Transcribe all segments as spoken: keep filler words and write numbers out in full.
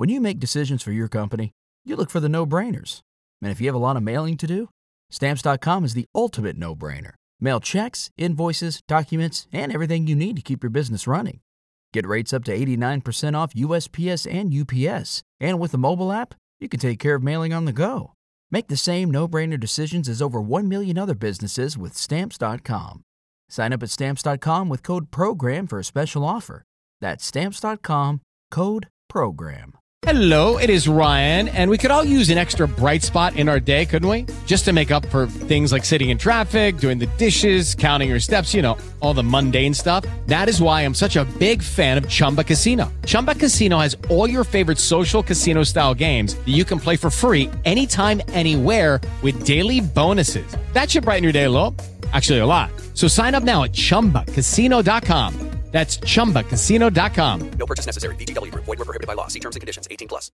When you make decisions for your company, you look for the no-brainers. And if you have a lot of mailing to do, Stamps dot com is the ultimate no-brainer. Mail checks, invoices, documents, and everything you need to keep your business running. Get rates up to eighty-nine percent off U S P S and U P S. And with the mobile app, you can take care of mailing on the go. Make the same no-brainer decisions as over one million other businesses with Stamps dot com. Sign up at Stamps dot com with code PROGRAM for a special offer. That's Stamps dot com, code PROGRAM. Hello, it is Ryan, and we could all use an extra bright spot in our day, couldn't we? Just to make up for things like sitting in traffic, doing the dishes, counting your steps, you know, all the mundane stuff. That is why I'm such a big fan of Chumba Casino. Chumba Casino has all your favorite social casino-style games that you can play for free anytime, anywhere with daily bonuses. That should brighten your day a little. Actually, a lot. So sign up now at chumba casino dot com. That's chumba casino dot com. No purchase necessary. V G W Group. Void where prohibited by law. See terms and conditions. eighteen plus.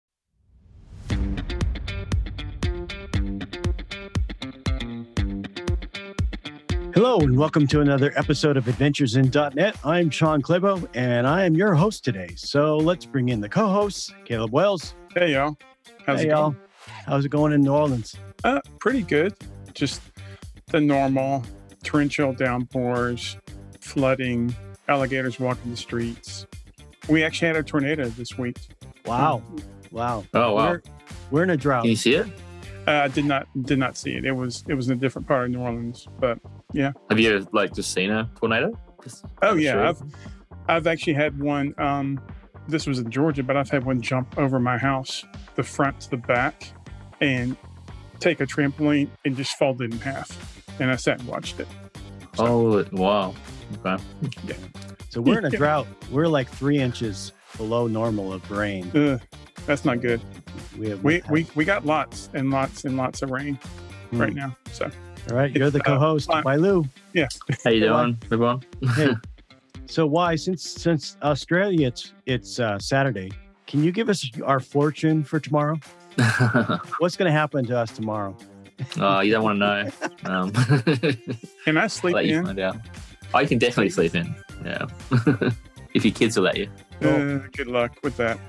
Hello and welcome to another episode of Adventures in .net. I'm Sean Klebo and I am your host today. So let's bring in the co-hosts, Caleb Wells. Hey y'all. How's hey it y'all. going? How's it going in New Orleans? Uh, pretty good. Just the normal torrential downpours, flooding, alligators walking the streets. We actually had a tornado this week. Wow. Wow. Oh, wow. We're, we're in a drought. Can you see it? Uh, I did not did not see it. It was it was in a different part of New Orleans, but yeah. Have you like just seen a tornado? Just Oh yeah, sure. I've I've actually had one. Um, this was in Georgia, but I've had one jump over my house, the front to the back, and take a trampoline and just fold it in half. And I sat and watched it. So, Oh, wow. Okay. yeah. So we're in a drought. We're like three inches below normal of rain. Ugh, that's not good. We have, We we we got lots and lots and lots of rain Hmm. right now. So All right, you're the It's, uh, co-host. fine. Bye, Lou. yeah. How you Hey, doing, everyone? Hey. So why, since since Australia, it's it's uh, Saturday. Can you give us our fortune for tomorrow? What's going to happen to us tomorrow? Oh, you don't want to know. Um, Can I I'll sleep let you in? find out. Oh, you can definitely sleep in. Yeah. If your kids will let you. Uh, good luck with that.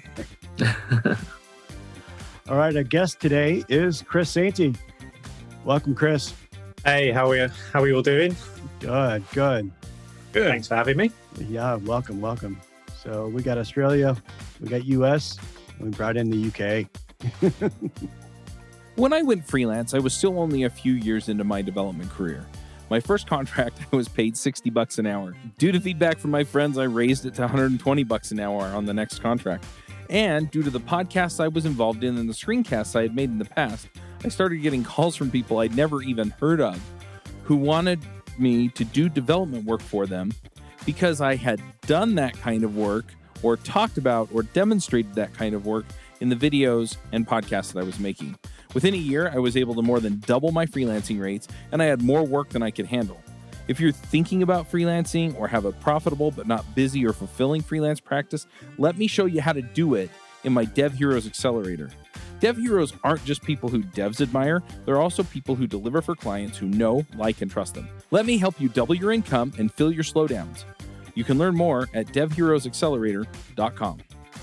All right, our guest today is Chris Sainty. Welcome, Chris. Hey, how are you? How are you all doing? Good, good. Good. Thanks for having me. Yeah, welcome, welcome. So we got Australia, we got U S, and we brought in the U K. When I went freelance, I was still only a few years into my development career. My first contract, I was paid sixty bucks an hour. Due to feedback from my friends, I raised it to one hundred twenty bucks an hour on the next contract. And due to the podcasts I was involved in and the screencasts I had made in the past, I started getting calls from people I'd never even heard of who wanted me to do development work for them because I had done that kind of work or talked about or demonstrated that kind of work in the videos and podcasts that I was making. Within a year, I was able to more than double my freelancing rates, and I had more work than I could handle. If you're thinking about freelancing or have a profitable but not busy or fulfilling freelance practice, let me show you how to do it in my Dev Heroes Accelerator. Dev Heroes aren't just people who devs admire, they're also people who deliver for clients who know, like, and trust them. Let me help you double your income and fill your slowdowns. You can learn more at dev heroes accelerator dot com.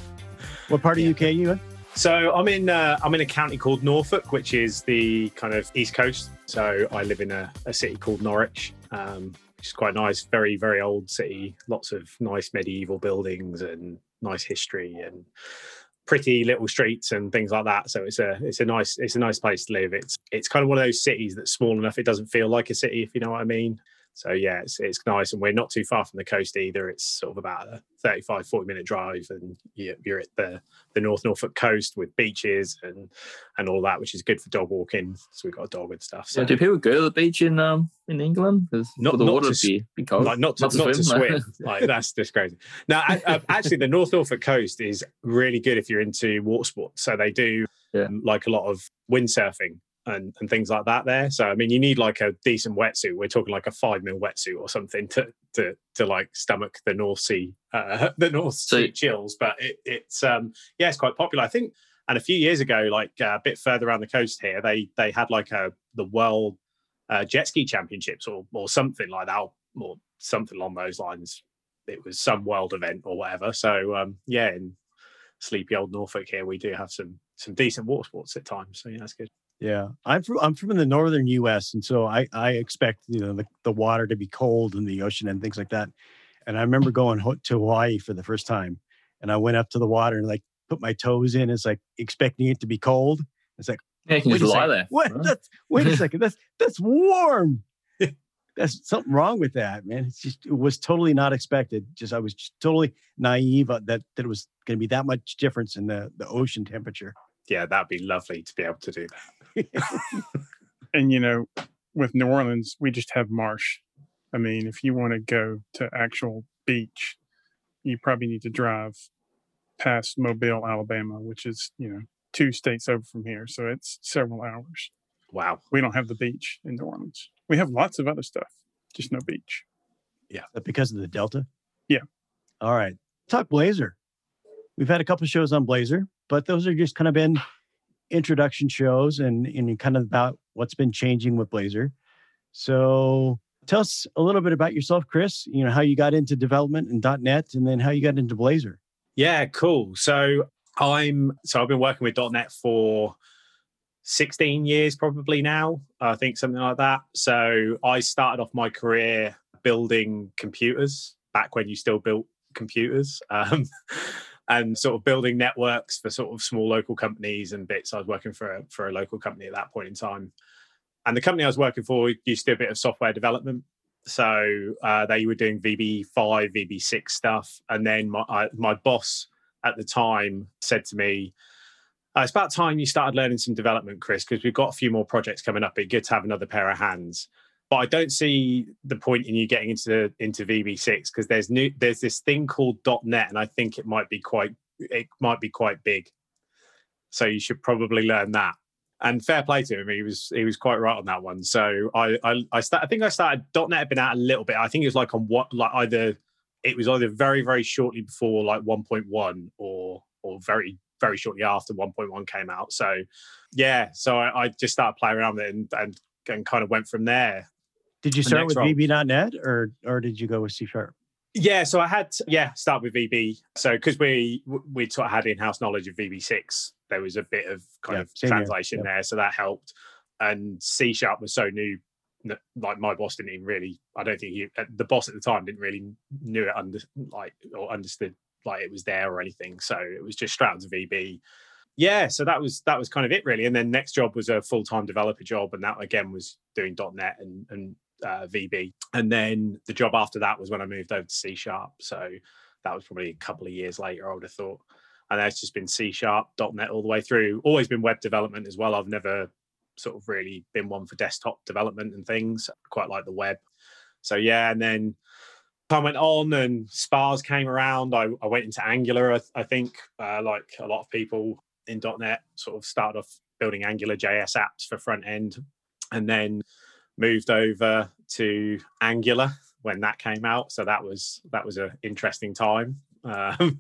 What part of U K are you in? So I'm in uh, I'm in a county called Norfolk, which is the kind of east coast. So I live in a, a city called Norwich, um, which is quite nice, very very old city. Lots of nice medieval buildings and nice history and pretty little streets and things like that. So it's a it's a nice it's a nice place to live. It's it's kind of one of those cities that's small enough it doesn't feel like a city, if you know what I mean. So yeah, it's it's nice, and we're not too far from the coast either. It's sort of about a thirty-five, forty minute drive, and you're, you're at the, the North Norfolk coast with beaches and and all that, which is good for dog walking. So we've got a dog and stuff. So Yeah, do people go to the beach in um in England? Because Not- the not water to would be, be cold. like not to, not to swim, like that's just crazy. Now, I, I, actually, the North Norfolk coast is really good if you're into water sports. So they do Yeah. um, like a lot of windsurfing and, and things like that there. So I mean, you need like a decent wetsuit. We're talking like a five mil wetsuit or something to to to like stomach the North Sea, uh, the North So- Sea chills. But it, it's um yeah, it's quite popular, I think. And a few years ago, like uh, a bit further around the coast here, they they had like a the world uh, jet ski championships or or something like that, or, or something along those lines. It was some world event or whatever. So um, yeah, and sleepy old Norfolk here, we do have some some decent water sports at times. So yeah, that's good. Yeah, I'm from I'm from the northern U S, and so I I expect you know the, the water to be cold in the ocean and things like that. And I remember going ho- to Hawaii for the first time, and I went up to the water and like put my toes in. It's like expecting it to be cold. It's like, Yeah, you can wait just a lie second. there. What? That's, wait a second. That's that's warm. That's something wrong with that, man. It's just it was totally not expected. Just I was just totally naive that that it was going to be that much difference in the the ocean temperature. Yeah, that'd be lovely to be able to do that. And, you know, with New Orleans, we just have marsh. I mean, if you want to go to actual beach, you probably need to drive past Mobile, Alabama, which is, you know, two states over from here. So it's several hours. Wow. We don't have the beach in New Orleans. We have lots of other stuff, just no beach. Yeah. Because of the Delta? Yeah. All right. Talk Blazer. We've had a couple of shows on Blazer, but those are just kind of been introduction shows and, and kind of about what's been changing with Blazer. So tell us a little bit about yourself, Chris, you know, how you got into development and .NET and then how you got into Blazer. Yeah, cool. So I'm so I've been working with .NET for sixteen years probably now, I think something like that. So I started off my career building computers back when you still built computers. Um, and sort of building networks for sort of small local companies and bits. I was working for a, for a local company at that point in time. And the company I was working for used to do a bit of software development. So uh, they were doing V B five, V B six stuff. And then my, I, my boss at the time said to me, uh, it's about time you started learning some development, Chris, because we've got a few more projects coming up. It'd be good to have another pair of hands. But I don't see the point in you getting into into V B six because there's new there's this thing called .NET, and I think it might be quite it might be quite big. So you should probably learn that. And fair play to him, he was he was quite right on that one. So I I I, start, I think I started .NET had been out a little bit. I think it was like on what like either it was either very very shortly before like one point one or or very very shortly after one point one came out. So yeah, so I, I just started playing around with it and, and and kind of went from there. Did you start with V B dot net or or did you go with C Sharp? Yeah, so I had to, yeah start with V B. So because we we sort of had in-house knowledge of V B six, there was a bit of kind Yeah, of same translation here. Yep. there, so that helped. And C Sharp was so new, that, like my boss didn't even really. I don't think he, the boss at the time didn't really knew it under like or understood like it was there or anything. So it was just straight onto V B. Yeah, so that was that was kind of it really. And then next job was a full-time developer job, and that again was doing .NET and and uh, V B. And then the job after that was when I moved over to C Sharp. So that was probably a couple of years later, I would have thought. And that's just been C Sharp, .NET all the way through. Always been web development as well. I've never sort of really been one for desktop development and things. Quite like the web. So yeah, and then time went on and Spars came around. I, I went into Angular, I, I think, uh, like a lot of people in .NET, sort of started off building Angular J S apps for front end, and then moved over to Angular when that came out. So that was that was an interesting time. Um,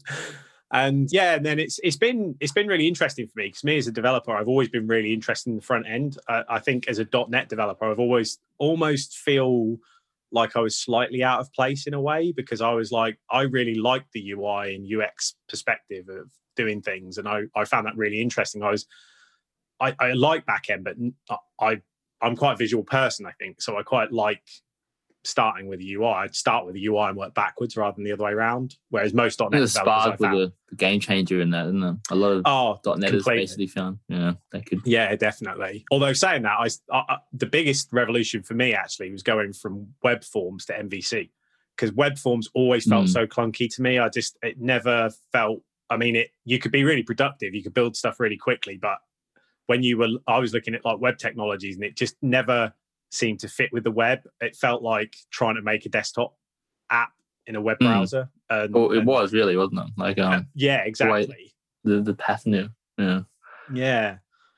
and yeah, and then it's it's been it's been really interesting for me because me as a developer, I've always been really interested in the front end. Uh, I think as a .NET developer, I've always almost feel like I was slightly out of place in a way because I was like, I really liked the U I and U X perspective of doing things. And I, I found that really interesting. I was, I, I like backend, but I, I'm quite a visual person, I think. So I quite like starting with the U I. I'd start with the U I and work backwards rather than the other way around. Whereas most .NET The developers Spark I was found, a, a game changer in that, isn't it? A lot of oh, .NET is completely. basically found, you know, they could. Yeah, definitely. Although saying that, I, I the biggest revolution for me actually was going from web forms to M V C because web forms always felt Mm. so clunky to me. I just it never felt. I mean, it you could be really productive, you could build stuff really quickly, but when you were, I was looking at like web technologies, and it just never seemed to fit with the web. It felt like trying to make a desktop app in a web Mm. browser. And, Well, it and- was really, wasn't it? Like, um, yeah, exactly. the the pattern, yeah. Yeah.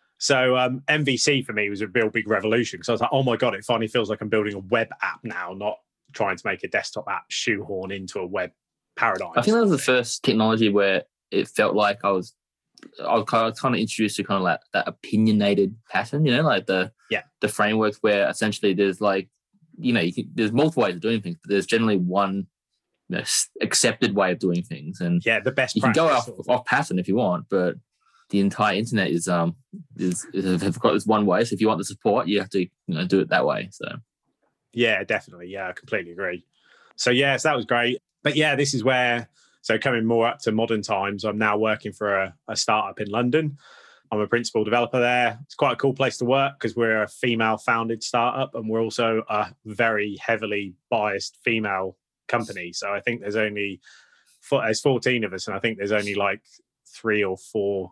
So um, M V C for me was a real big revolution because I was like, oh my God, it finally feels like I'm building a web app now, not trying to make a desktop app shoehorn into a web paradigm. I think that was the first technology where it felt like I was, I was kind of, kind of introduced to kind of like that opinionated pattern, you know, like the Yeah. the frameworks where essentially there's like, you know, you can, there's multiple ways of doing things, but there's generally one you know, accepted way of doing things. And yeah, the best you can go off, sort of off pattern if you want, but the entire internet is um is, is have got this one way. So if you want the support, you have to you know do it that way. So yeah, definitely. Yeah, I completely agree. So yeah, so that was great. But yeah, this is where, so coming more up to modern times, I'm now working for a, a startup in London. I'm a principal developer there. It's quite a cool place to work because we're a female founded startup and we're also a very heavily biased female company. So I think there's only, there's fourteen of us and I think there's only like three or four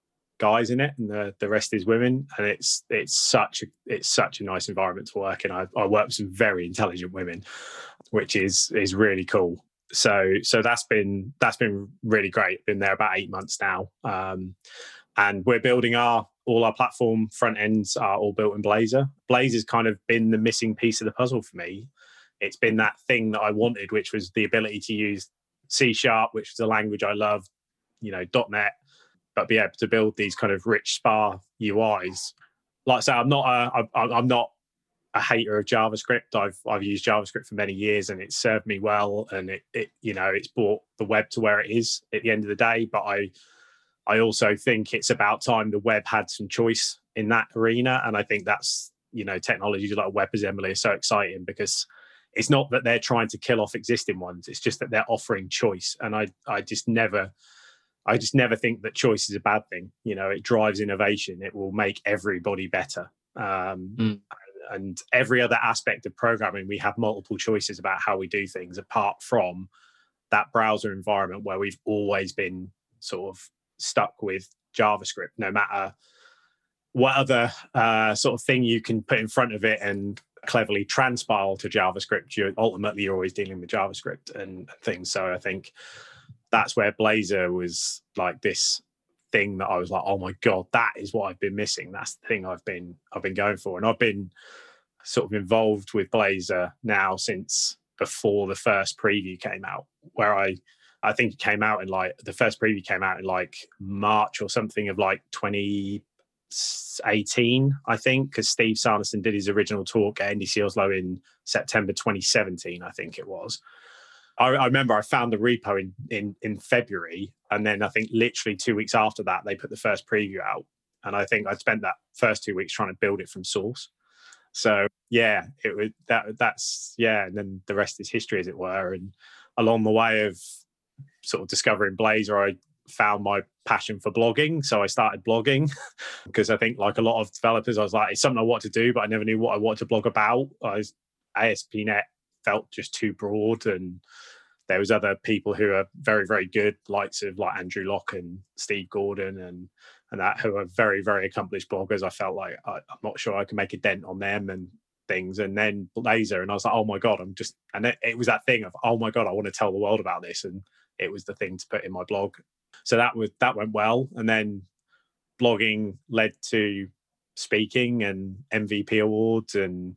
guys in it and the, the rest is women. And it's it's such a, it's such a nice environment to work in. I, I work with some very intelligent women, which is is really cool. So so that's been that's been really great. Been there about eight months now. Um, And we're building our, all our platform front ends are all built in Blazor. Blazor's kind of been the missing piece of the puzzle for me. It's been that thing that I wanted, which was the ability to use C Sharp, which is a language I love, you know, .NET, but be able to build these kind of rich spa U Is. Like I say, I'm not a, I, I'm not a hater of JavaScript. I've I've used JavaScript for many years and it's served me well. And it, it you know, it's brought the web to where it is at the end of the day. But I I also think it's about time the web had some choice in that arena. And I think that's, you know, technologies like WebAssembly are so exciting because it's not that they're trying to kill off existing ones. It's just that they're offering choice. And I, I just never, I just never think that choice is a bad thing. You know, it drives innovation. It will make everybody better. Um, mm. And every other aspect of programming, we have multiple choices about how we do things apart from that browser environment where we've always been sort of stuck with JavaScript, no matter what other uh, sort of thing you can put in front of it and cleverly transpile to JavaScript. You're ultimately you're always dealing with JavaScript and things. So I think that's where Blazor was like this thing that I was like, oh my god, that is what I've been missing. That's the thing I've been I've been going for, and I've been sort of involved with Blazor now since before the first preview came out, where I. I think it came out in like, the first preview came out in like March or something of like twenty eighteen, I think, because Steve Sanderson did his original talk at N D C Oslo in September twenty seventeen, I think it was. I, I remember I found the repo in, in, in February, and then I think literally two weeks after that, they put the first preview out. And I think I'd spent that first two weeks trying to build it from source. So yeah, it was that that's, yeah. And then the rest is history, as it were. And along the way of sort of discovering Blazor, I found my passion for blogging. So I started blogging because I think like a lot of developers, I was like, it's something I want to do, but I never knew what I wanted to blog about. I was, A S P dot net felt just too broad. And there was other people who are very, very good, likes of like Andrew Locke and Steve Gordon and and that, who are very, very accomplished bloggers. I felt like I, I'm not sure I can make a dent on them and things. And then Blazor, and I was like, oh my God, I'm just, and it, it was that thing of, oh my God, I want to tell the world about this. And it was the thing to put in my blog. So that was that went well. And then blogging led to speaking and M V P awards and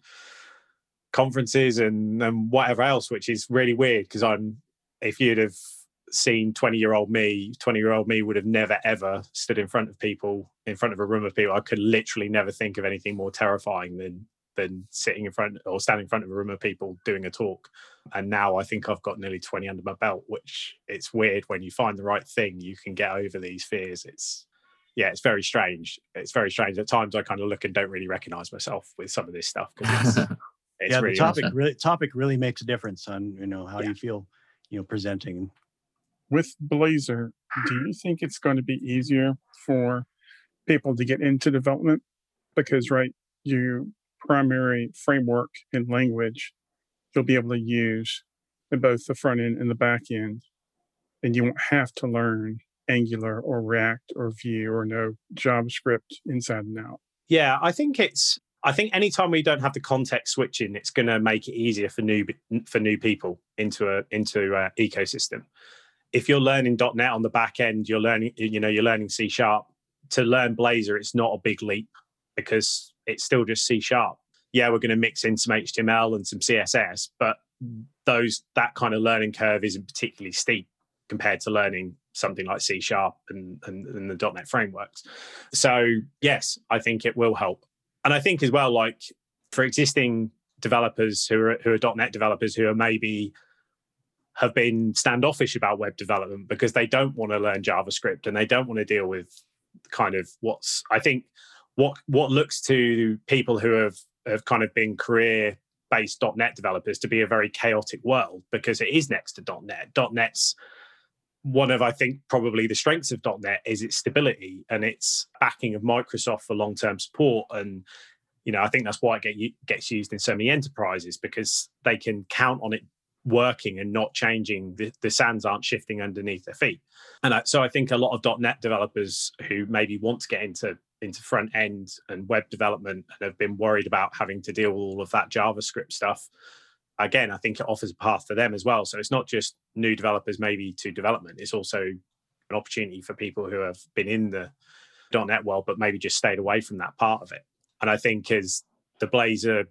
conferences and, and whatever else, which is really weird because I'm, if you'd have seen twenty year old me, twenty year old me would have never, ever stood in front of people, in front of a room of people. I could literally never think of anything more terrifying than than sitting in front or standing in front of a room of people doing a talk. And now I think I've got nearly twenty under my belt, which it's weird when you find the right thing, you can get over these fears. It's, yeah, it's very strange. It's very strange. At times I kind of look and don't really recognize myself with some of this stuff. It's, it's yeah, really the topic awesome. really, topic really makes a difference on, you know, how yeah. you feel, you know, presenting. With Blazor, do you think it's going to be easier for people to get into development? Because, right, you primary framework and language you'll be able to use in both the front end and the back end, and you won't have to learn Angular or React or Vue or know JavaScript inside and out. Yeah, I think it's. I think anytime we don't have the context switching, it's going to make it easier for new for new people into a into a ecosystem. If you're learning .dot net on the back end, you're learning. You know, you're learning C Sharp. To learn Blazor, it's not a big leap because it's still just C Sharp. Yeah, we're going to mix in some H T M L and some C S S, but those that kind of learning curve isn't particularly steep compared to learning something like C Sharp and, and, and the .dot net frameworks. So yes, I think it will help. And I think as well, like for existing developers who are who are .dot net developers who are maybe have been standoffish about web development because they don't want to learn JavaScript and they don't want to deal with kind of what's, I think, what what looks to people who have, have kind of been career-based dot net developers to be a very chaotic world, because it is next to dot net. .NET's one of, I think, probably the strengths of dot net is its stability and its backing of Microsoft for long-term support. And, you know, I think that's why it get, gets used in so many enterprises, because they can count on it working and not changing. The, the sands aren't shifting underneath their feet. And I, so I think a lot of dot net developers who maybe want to get into, into front end and web development and have been worried about having to deal with all of that JavaScript stuff, again, I think it offers a path for them as well. So it's not just new developers maybe to development. It's also an opportunity for people who have been in the dot net world, but maybe just stayed away from that part of it. And I think as the Blazor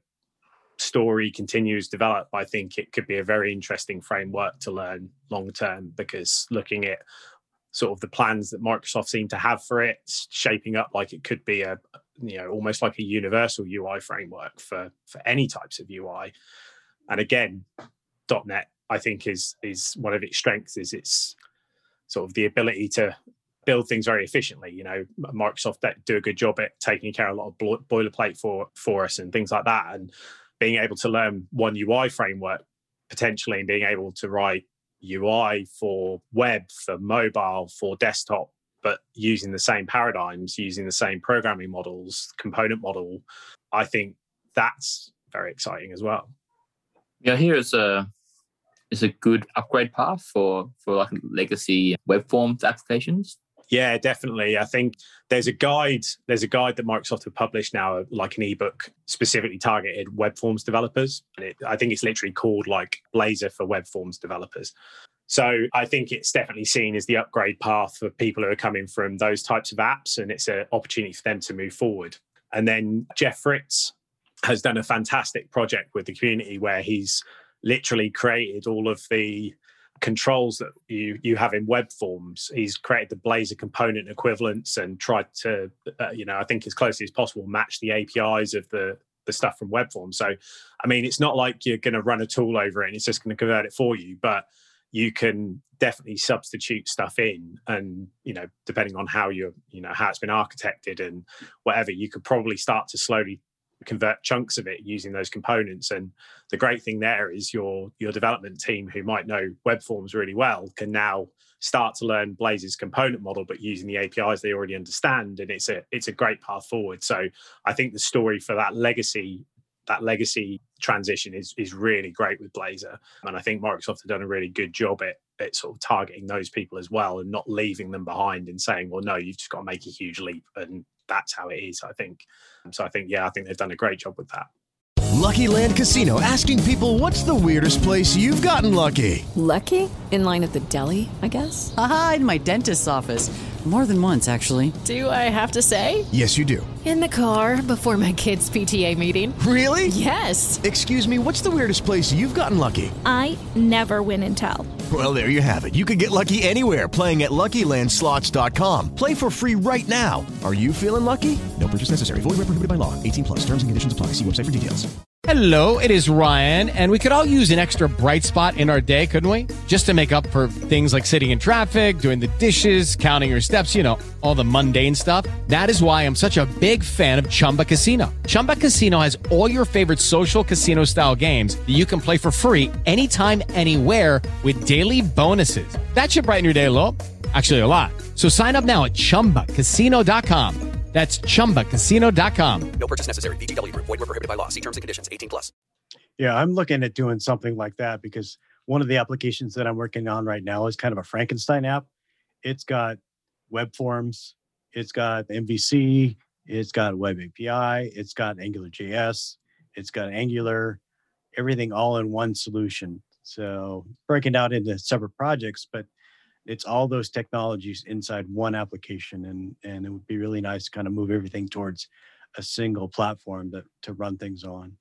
story continues to develop, I think it could be a very interesting framework to learn long term, because looking at sort of the plans that Microsoft seem to have for it, it's shaping up like it could be a, you know, almost like a universal U I framework for, for any types of U I. And again, dot net, I think, is is one of its strengths, is its sort of the ability to build things very efficiently. You know, Microsoft do a good job at taking care of a lot of boilerplate for, for us and things like that. And being able to learn one U I framework potentially and being able to write U I for web, for mobile, for desktop, but using the same paradigms, using the same programming models, component model, I think that's very exciting as well. Yeah, here is a is a good upgrade path for for like legacy web forms applications. Yeah, definitely. I think there's a guide. There's a guide that Microsoft have published now, like an ebook specifically targeted web forms developers. And it, I think it's literally called like Blazor for web forms developers. So I think it's definitely seen as the upgrade path for people who are coming from those types of apps, and it's an opportunity for them to move forward. And then Jeff Fritz has done a fantastic project with the community where he's literally created all of the controls that you you have in web forms. He's created the Blazor component equivalents and tried to, uh, you know, I think as closely as possible match the A P Is of the the stuff from web forms. So, I mean, it's not like you're going to run a tool over it and it's just going to convert it for you, but you can definitely substitute stuff in, and, you know, depending on how you're, you know, how it's been architected and whatever, you could probably start to slowly convert chunks of it using those components. And the great thing there is your your development team, who might know web forms really well, can now start to learn Blazor's component model, but using the A P Is they already understand. And it's a it's a great path forward. So I think the story for that legacy that legacy transition is is really great with Blazor. And I think Microsoft have done a really good job at, at sort of targeting those people as well, and not leaving them behind and saying, well, no, you've just got to make a huge leap. And that's how it is, I think. So I think, yeah, I think they've done a great job with that. Lucky Land Casino, asking people, what's the weirdest place you've gotten lucky? Lucky? In line at the deli, I guess? Aha, in my dentist's office. More than once, actually. Do I have to say? Yes, you do. In the car before my kids' P T A meeting. Really? Yes. Excuse me, what's the weirdest place you've gotten lucky? I never win and tell. Well, there you have it. You can get lucky anywhere, playing at Lucky Land Slots dot com. Play for free right now. Are you feeling lucky? No purchase necessary. Void where prohibited by law. eighteen plus. Terms and conditions apply. See website for details. Hello, it is Ryan, and we could all use an extra bright spot in our day, couldn't we? Just to make up for things like sitting in traffic, doing the dishes, counting your steps, you know, all the mundane stuff. That is why I'm such a big fan of Chumba Casino. Chumba Casino has all your favorite social casino-style games that you can play for free anytime, anywhere, with daily bonuses. That should brighten your day a little. Actually, a lot. So sign up now at chumba casino dot com. That's chumba casino dot com. No purchase necessary. V G W Group. Void where prohibited by law. See terms and conditions. eighteen plus. Yeah, I'm looking at doing something like that, because one of the applications that I'm working on right now is kind of a Frankenstein app. It's got web forms, it's got M V C, it's got web A P I, it's got Angular J S, it's got Angular, everything all in one solution. So breaking out into separate projects, but it's all those technologies inside one application. And, and it would be really nice to kind of move everything towards a single platform that to run things on.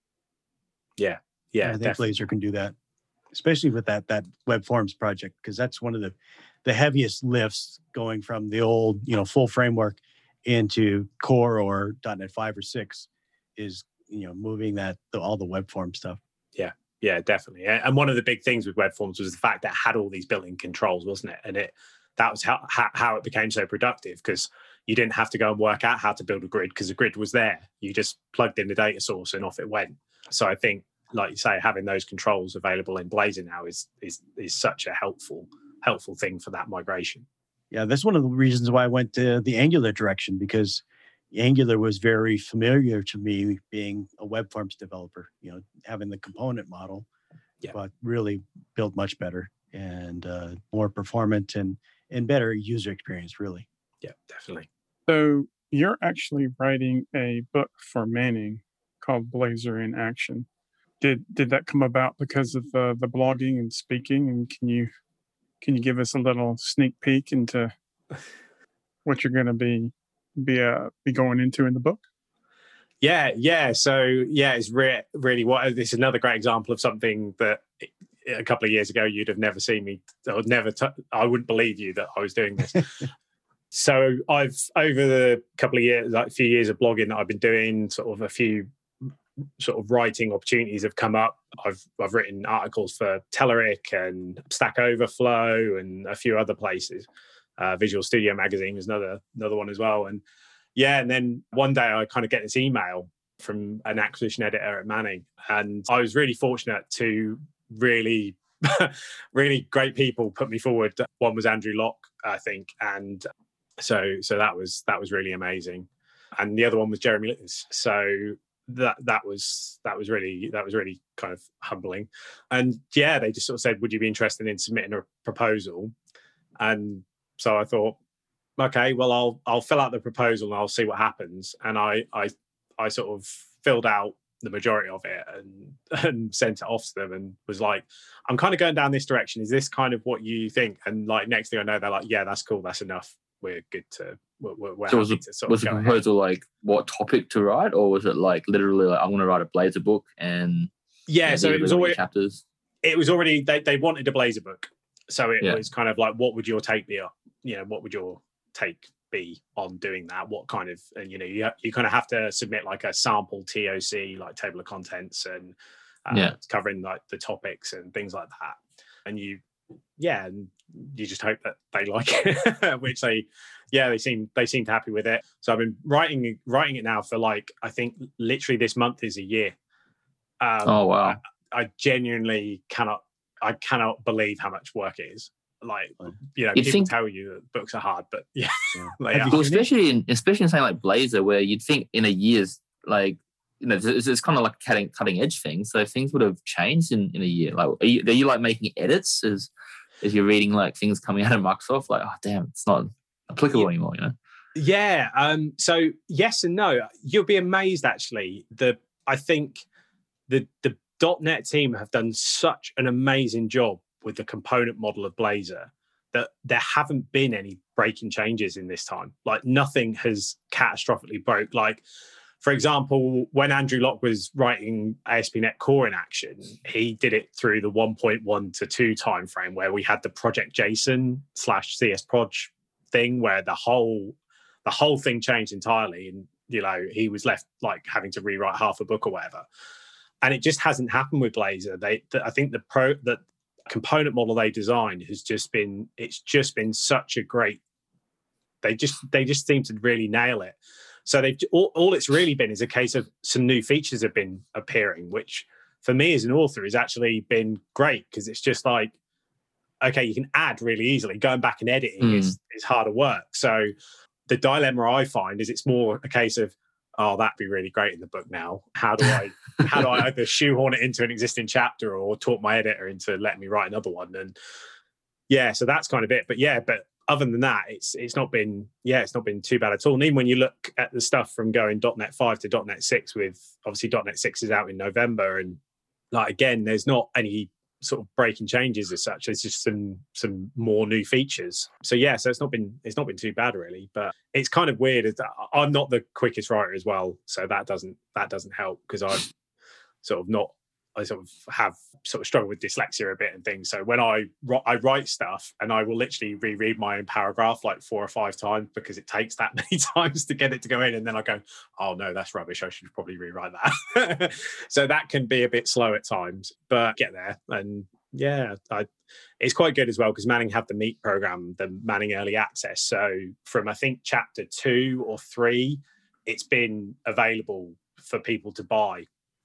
Yeah. Yeah. And I think definitely. Blazor can do that, especially with that, that web forms project, because that's one of the, the heaviest lifts, going from the old, you know, full framework into core or dot net five or six, is, you know, moving that, the, all the web form stuff. Yeah. Yeah, definitely. And one of the big things with web forms was the fact that it had all these built-in controls, wasn't it? And it that was how how, how it became so productive, because you didn't have to go and work out how to build a grid because the grid was there. You just plugged in the data source and off it went. So I think, like you say, having those controls available in Blazor now is is is such a helpful helpful thing for that migration. Yeah, that's one of the reasons why I went to the Angular direction, because Angular was very familiar to me, being a web forms developer. You know, having the component model, yeah. but really built much better and uh, more performant and and better user experience, really. Yeah, definitely. So you're actually writing a book for Manning called Blazor in Action. Did did that come about because of the the blogging and speaking? And can you can you give us a little sneak peek into what you're going to be be uh, be going into in the book? Yeah, yeah. So yeah, it's re- really what this is another great example of something that a couple of years ago you'd have never seen me. I would never. T- I wouldn't believe you that I was doing this. So I've over the couple of years, like a few years of blogging that I've been doing, sort of a few sort of writing opportunities have come up. I've I've written articles for Telerik and Stack Overflow and a few other places. Uh, Visual Studio Magazine was another another one as well. And yeah, and then one day I kind of get this email from an acquisition editor at Manning, and I was really fortunate to really, really great people put me forward. One was Andrew Locke, I think, and so so that was that was really amazing. And the other one was Jeremy Littens. So that that was that was really that was really kind of humbling. And yeah, they just sort of said, would you be interested in submitting a proposal? And so I thought, okay, well, I'll I'll fill out the proposal and I'll see what happens. And I I I sort of filled out the majority of it and and sent it off to them and was like, I'm kind of going down this direction. Is this kind of what you think? And like next thing I know, they're like, yeah, that's cool, that's enough. We're good to. We're, we're so was, happy it, to sort was of the go proposal ahead. Like what topic to write, or was it like literally like I'm going to write a Blazor book and yeah? You know, so it was already chapters. It was already they they wanted a Blazor book, so it yeah. was kind of like, what would your take be? You know, what would your take be on doing that? What kind of, and you know, you you kind of have to submit like a sample T O C, like table of contents, and uh, yeah. covering like the topics and things like that. And you, yeah, and you just hope that they like it, which they, yeah, they seem they seem happy with it. So I've been writing writing it now for like I think literally this month is a year. Um, oh wow! I, I genuinely cannot I cannot believe how much work it is. Like, you know, you'd people think, tell you that books are hard, but yeah, like, yeah. Well, especially in especially in something like Blazor, where you'd think in a year's like, you know, it's, it's kind of like cutting cutting edge thing. So things would have changed in, in a year. Like, are you, are you like making edits as as you're reading like things coming out of Microsoft? Like, oh damn, it's not applicable yeah. anymore. You know? Yeah. Um. So yes and no. You'll be amazed actually. The I think the the .dot net team have done such an amazing job with the component model of Blazor that there haven't been any breaking changes in this time. Like nothing has catastrophically broke. Like, for example, when Andrew Locke was writing A S P dot NET Core in Action, he did it through the one point one to two timeframe where we had the Project JSON slash C S Proj thing where the whole the whole thing changed entirely. And, you know, he was left like having to rewrite half a book or whatever. And it just hasn't happened with Blazor. They, the, I think the pro that component model they designed has just been it's just been such a great they just they just seem to really nail it. So they've all, all it's really been is a case of some new features have been appearing, which for me as an author has actually been great because it's just like, okay, you can add really easily. Going back and editing mm. is is harder work. So the dilemma I find is it's more a case of, oh, that'd be really great in the book now. How do I how do I either shoehorn it into an existing chapter or talk my editor into letting me write another one? And yeah, so that's kind of it. But yeah, but other than that, it's it's not been yeah, it's not been too bad at all. And even when you look at the stuff from going .dot net five to .dot net six, with obviously .dot net six is out in November, and like again, there's not any sort of breaking changes as such. There's just some some more new features. So yeah, so it's not been it's not been too bad really, but it's kind of weird. I'm not the quickest writer as well, so that doesn't that doesn't help because I've sort of not I sort of have sort of struggled with dyslexia a bit and things. So when I I write stuff, and I will literally reread my own paragraph like four or five times because it takes that many times to get it to go in, and then I go, oh no, that's rubbish. I should probably rewrite that. So that can be a bit slow at times, but get there. And yeah, I, it's quite good as well because Manning have the Meet program, the Manning Early Access. So from I think chapter two or three, it's been available for people to buy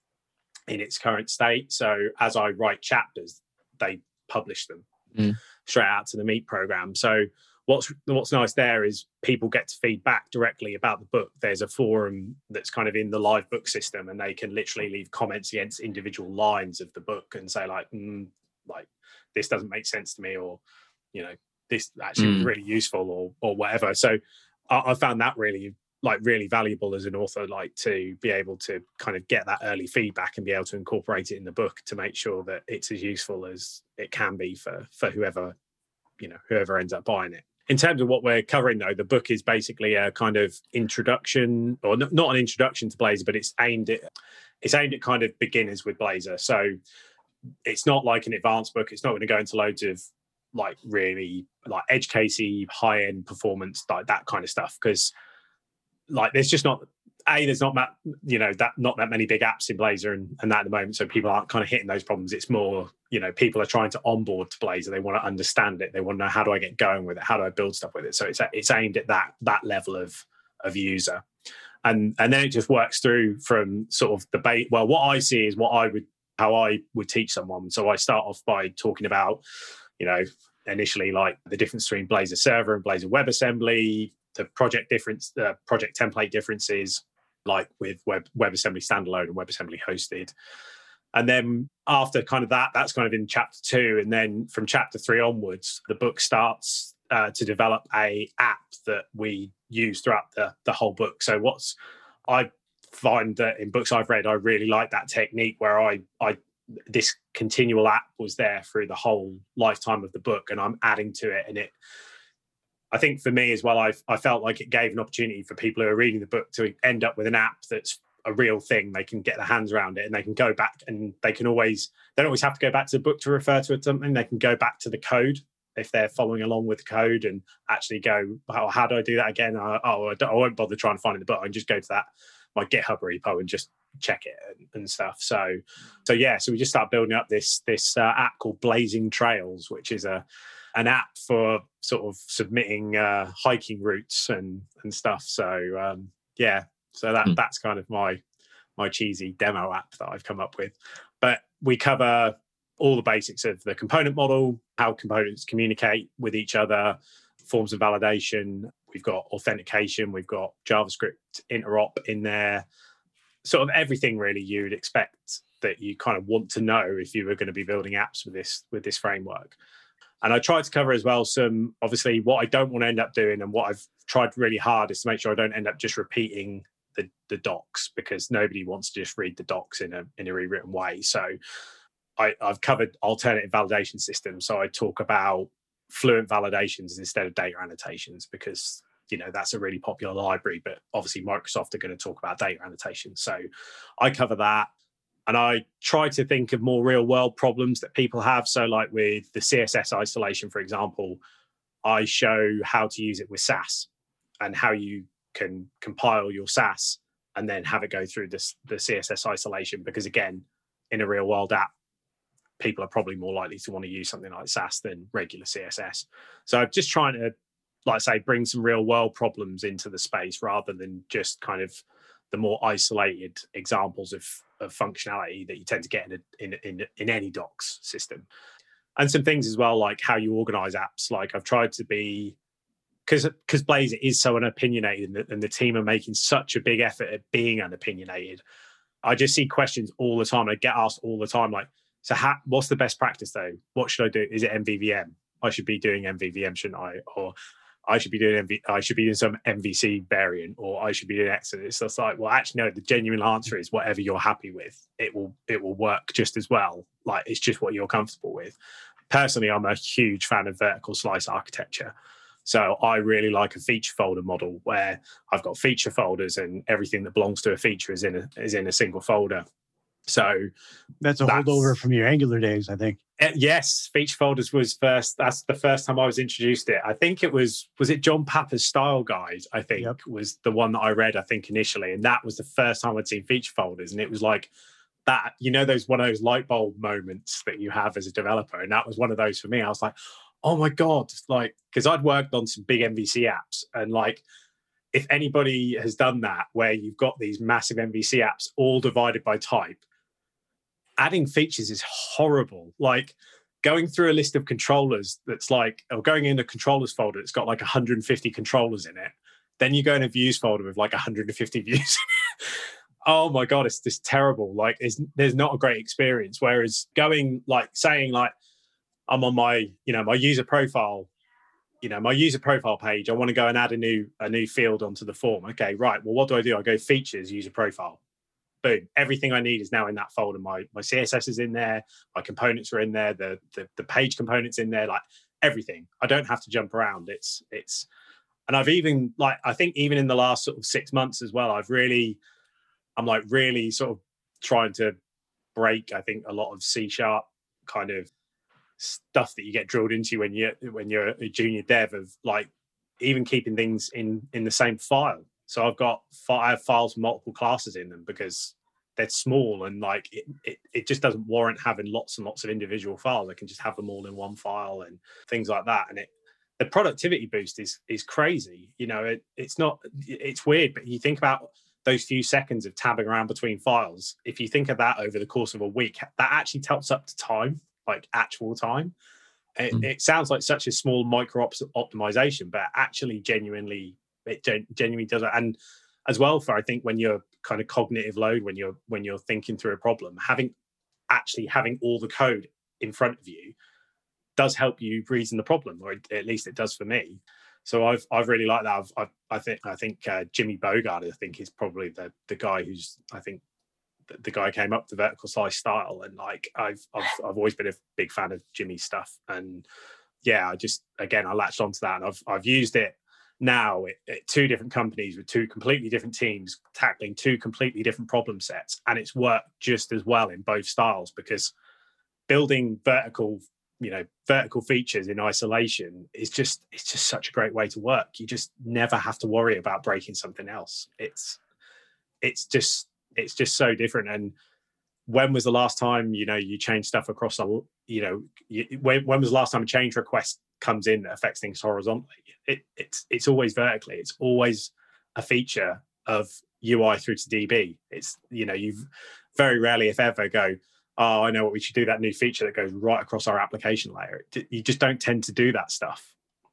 in its current state. So as I write chapters, they publish them mm. straight out to the Meet program. So what's what's nice there is people get to feed back directly about the book. There's a forum that's kind of in the live book system, and they can literally leave comments against individual lines of the book and say like, mm, like this doesn't make sense to me, or you know, this actually mm. was really useful, or or whatever. So I, I found that really like really valuable as an author, like to be able to kind of get that early feedback and be able to incorporate it in the book to make sure that it's as useful as it can be for for whoever, you know, whoever ends up buying it. In terms of what we're covering though, the book is basically a kind of introduction, or not, not an introduction to Blazor, but it's aimed at it's aimed at kind of beginners with Blazor. So it's not like an advanced book. It's not going to go into loads of like really like edge casey, high end performance, like that kind of stuff, because like there's just not a there's not that you know that not that many big apps in Blazor and, and that at the moment, so people aren't kind of hitting those problems. It's more, you know, people are trying to onboard to Blazor. They want to understand it. They want to know, how do I get going with it? How do I build stuff with it? So it's it's aimed at that that level of of user, and and then it just works through from sort of the bait. Well, what I see is what I would how I would teach someone. So I start off by talking about, you know, initially like the difference between Blazor Server and Blazor WebAssembly, the project difference, uh, project template differences, like with Web WebAssembly standalone and WebAssembly hosted. And then after kind of that, that's kind of in chapter two. And then from chapter three onwards, the book starts uh, to develop a app that we use throughout the, the whole book. So what's, I find that in books I've read, I really like that technique where I, I, this continual app was there through the whole lifetime of the book, and I'm adding to it. And it, I think for me as well, I I felt like it gave an opportunity for people who are reading the book to end up with an app that's a real thing. They can get their hands around it, and they can go back, and they can always, they don't always have to go back to the book to refer to something. They can go back to the code if they're following along with the code and actually go, oh, how do I do that again? Oh, I, don't, I won't bother trying to find it in the book. I can just go to that, my GitHub repo, and just check it and, and stuff. So, so yeah, so we just start building up this, this uh, app called Blazing Trails, which is a, an app for sort of submitting uh, hiking routes and and stuff. So um, yeah, so that mm. that's kind of my my cheesy demo app that I've come up with. But we cover all the basics of the component model, how components communicate with each other, forms of validation. We've got authentication. We've got JavaScript interop in there. Sort of everything really you'd expect that you kind of want to know if you were going to be building apps with this with this framework. And I tried to cover as well some, obviously, what I don't want to end up doing, and what I've tried really hard is to make sure I don't end up just repeating the, the docs, because nobody wants to just read the docs in a in a rewritten way. So I, I've covered alternative validation systems. So I talk about fluent validations instead of data annotations, because, you know, that's a really popular library, but obviously Microsoft are going to talk about data annotations. So I cover that. And I try to think of more real world problems that people have. So like with the C S S isolation, for example, I show how to use it with Sass and how you can compile your Sass and then have it go through this, the C S S isolation. Because again, in a real world app, people are probably more likely to want to use something like Sass than regular C S S. So I'm just trying to, like I say, bring some real world problems into the space rather than just kind of the more isolated examples of, of functionality that you tend to get in, a, in in in any docs system. And some things as well, like how you organize apps. Like I've tried to be, because because Blazor is so unopinionated, and the, and the team are making such a big effort at being unopinionated. I just see questions all the time. I get asked all the time, like, so how, what's the best practice though? What should I do? Is it M V V M? I should be doing M V V M, shouldn't I? Or I should be doing M V, I should be doing some M V C variant, or I should be doing X. It's just like, well, actually, no. The genuine answer is whatever you're happy with. It will it will work just as well. Like it's just what you're comfortable with. Personally, I'm a huge fan of vertical slice architecture, so I really like a feature folder model where I've got feature folders and everything that belongs to a feature is in a, is in a single folder. So that's a that's, holdover from your Angular days, I think. Uh, yes, feature folders was first. That's the first time I was introduced to it. I think it was, was it John Papa's style guide, I think, yep. was the one that I read, I think, initially. And that was the first time I'd seen feature folders. And it was like that, you know, those one of those light bulb moments that you have as a developer. And that was one of those for me. I was like, oh my God, like, because I'd worked on some big M V C apps. And like, if anybody has done that, where you've got these massive M V C apps all divided by type, adding features is horrible. Like going through a list of controllers that's like, or going in a controllers folder that's got like one hundred fifty controllers in it. Then you go in a views folder with like one hundred fifty views. Oh my God, it's just terrible. Like it's, there's not a great experience. Whereas going like saying like, I'm on my, you know, my user profile, you know, my user profile page. I want to go and add a new, a new field onto the form. Okay, right. Well, what do I do? I go features, user profile. Boom. Everything I need is now in that folder. My my C S S is in there. My components are in there. The, the the page components in there. Like everything. I don't have to jump around. It's it's, and I've even like I think even in the last sort of six months as well. I've really, I'm like really sort of trying to break. I think a lot of C sharp kind of stuff that you get drilled into when you when you're a junior dev of like even keeping things in in the same file. So I've got five files with multiple classes in them because they're small and like it, it, it just doesn't warrant having lots and lots of individual files. I can just have them all in one file and things like that. And it the productivity boost is is crazy. You know, it, it's not it's weird, but you think about those few seconds of tabbing around between files. If you think of that over the course of a week, that actually tops up to time, like actual time. It, mm. it sounds like such a small micro op- optimization, but actually genuinely it gen- genuinely does it. And as well for I think when you're kind of cognitive load, when you're when you're thinking through a problem, having actually having all the code in front of you does help you reason the problem, or at least it does for me. So I've I've really liked that. I've, I've, I think I think uh, Jimmy Bogard I think is probably the the guy who's I think the, the guy who came up with the vertical slice style, and like I've I've I've always been a big fan of Jimmy's stuff. And yeah, I just again I latched onto that, and I've I've used it now at, at two different companies with two completely different teams tackling two completely different problem sets, and it's worked just as well in both styles because building vertical you know vertical features in isolation is just it's just such a great way to work. You just never have to worry about breaking something else. It's it's just it's just so different. And when was the last time you know you changed stuff across a you know you, when, when was the last time a change request comes in that affects things horizontally? It, it's it's always vertically. It's always a feature of U I through to D B. It's you know you very rarely, if ever, go, oh, I know what we should do, that new feature that goes right across our application layer. You just don't tend to do that stuff.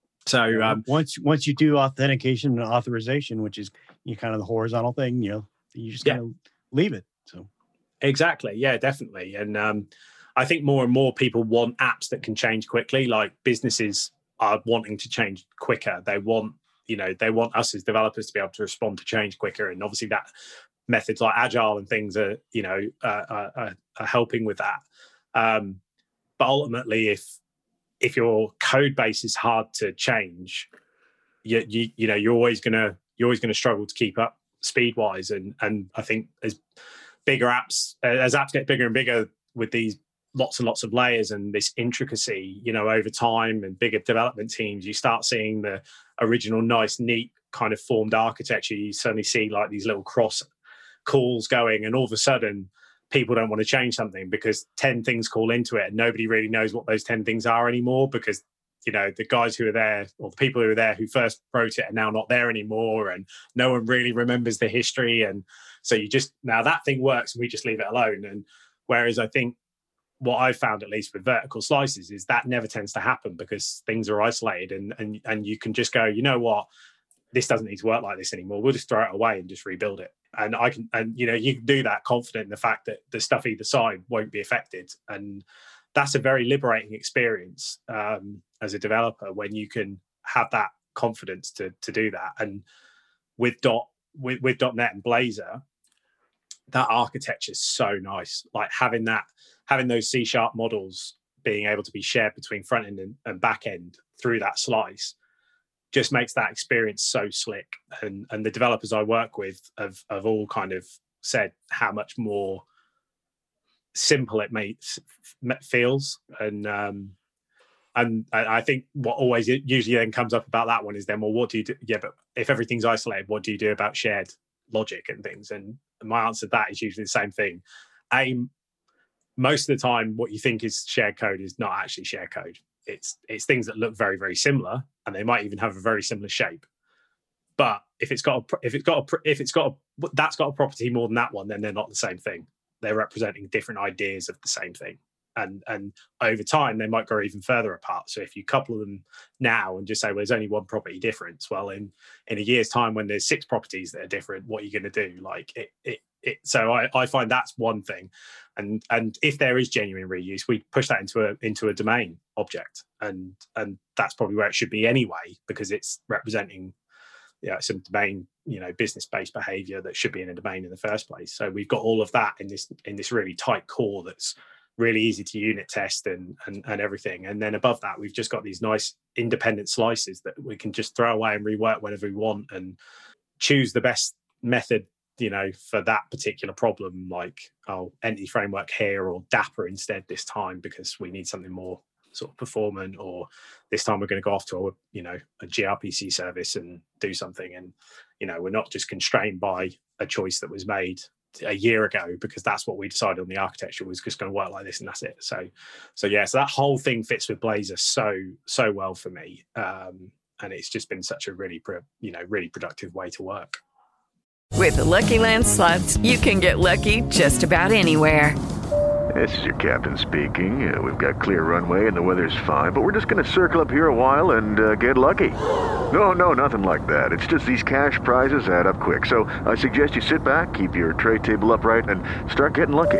So um, once once you do authentication and authorization, which is you kind of the horizontal thing, you know, you just kind yeah. of leave it. So exactly, yeah, definitely. And um, I think more and more people want apps that can change quickly. Like businesses are wanting to change quicker. They want, you know, they want us as developers to be able to respond to change quicker. And obviously that methods like Agile and things are, you know, uh, are, are helping with that. Um, but ultimately, if if your code base is hard to change, you you, you know, you're always gonna you're always gonna struggle to keep up speed wise. And and I think as bigger apps, as apps get bigger and bigger with these lots and lots of layers and this intricacy, you know, over time and bigger development teams, you start seeing the original nice, neat kind of formed architecture. You suddenly see like these little cross calls going, and all of a sudden people don't want to change something because ten things call into it and nobody really knows what those ten things are anymore because, you know, the guys who are there or the people who are there who first wrote it are now not there anymore, and no one really remembers the history. And so you just, now that thing works and we just leave it alone. And whereas I think what I've found, at least with vertical slices, is that never tends to happen because things are isolated, and and and you can just go, you know what, this doesn't need to work like this anymore. We'll just throw it away and just rebuild it. And I can, and you know, you can do that confident in the fact that the stuff either side won't be affected. And that's a very liberating experience um, as a developer when you can have that confidence to to do that. And with dot with with .NET and Blazor, that architecture is so nice. Like having that, having those C sharp models being able to be shared between front end and, and back end through that slice just makes that experience so slick. And and the developers I work with have, have all kind of said how much more simple it makes feels. And um, and I think what always usually then comes up about that one is then, well, what do you do? Yeah, but if everything's isolated, what do you do about shared logic and things? And my answer to that is usually the same thing. A, most of the time, what you think is shared code is not actually shared code. It's it's things that look very, very similar, and they might even have a very similar shape. But if it's got a, if it's got a, if it's got a, that's got a property more than that one, then they're not the same thing. They're representing different ideas of the same thing. And and over time, they might go even further apart. So if you couple them now and just say, well, there's only one property difference, well, in in a year's time, when there's six properties that are different, what are you going to do? Like it, it, it. So I, I find that's one thing. And and if there is genuine reuse, we push that into a into a domain object, and and that's probably where it should be anyway, because it's representing, yeah, some domain, you know, business-based behavior that should be in a domain in the first place. So we've got all of that in this in this really tight core that's really easy to unit test and, and and everything. And then above that, we've just got these nice independent slices that we can just throw away and rework whenever we want and choose the best method, you know, for that particular problem, like, oh, Entity Framework here or Dapper instead this time because we need something more sort of performant, or this time we're going to go off to a, you know, a gRPC service and do something. And, you know, we're not just constrained by a choice that was made a year ago, because that's what we decided on the architecture was just going to work like this and that's it. So, so yeah, so that whole thing fits with Blazor so, so well for me. Um, and it's just been such a really, pro, you know, really productive way to work. With the Lucky Land Slots, you can get lucky just about anywhere. This is your captain speaking. Uh, we've got clear runway and the weather's fine, but we're just going to circle up here a while and uh, get lucky. No, no, nothing like that. It's just these cash prizes add up quick. So I suggest you sit back, keep your tray table upright, and start getting lucky.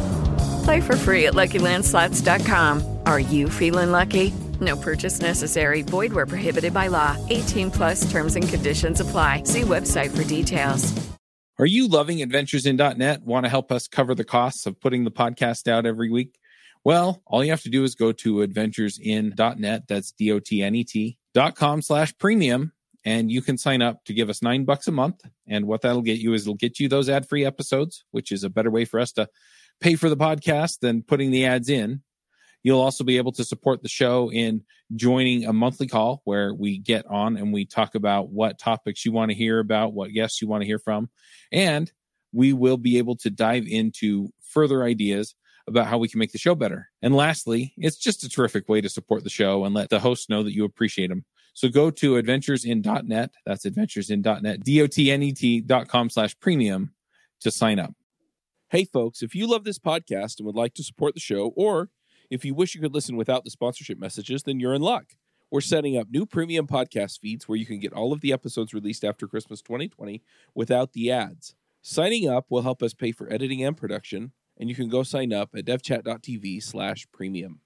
Play for free at Lucky Land Slots dot com. Are you feeling lucky? No purchase necessary. Void where prohibited by law. eighteen plus terms and conditions apply. See website for details. Are you loving Adventures in dot net? Want to help us cover the costs of putting the podcast out every week? Well, all you have to do is go to Adventures in dot net. That's D O T N E T dot com slash premium. And you can sign up to give us nine bucks a month. And what that'll get you is it'll get you those ad-free episodes, which is a better way for us to pay for the podcast than putting the ads in. You'll also be able to support the show in joining a monthly call where we get on and we talk about what topics you want to hear about, what guests you want to hear from. And we will be able to dive into further ideas about how we can make the show better. And lastly, it's just a terrific way to support the show and let the hosts know that you appreciate them. So go to Adventures in dot net. That's Adventures in dot net, D O T N E T dot com slash premium to sign up. Hey, folks, if you love this podcast and would like to support the show, or if you wish you could listen without the sponsorship messages, then you're in luck. We're setting up new premium podcast feeds where you can get all of the episodes released after Christmas twenty twenty without the ads. Signing up will help us pay for editing and production, and you can go sign up at devchat.tv slash premium.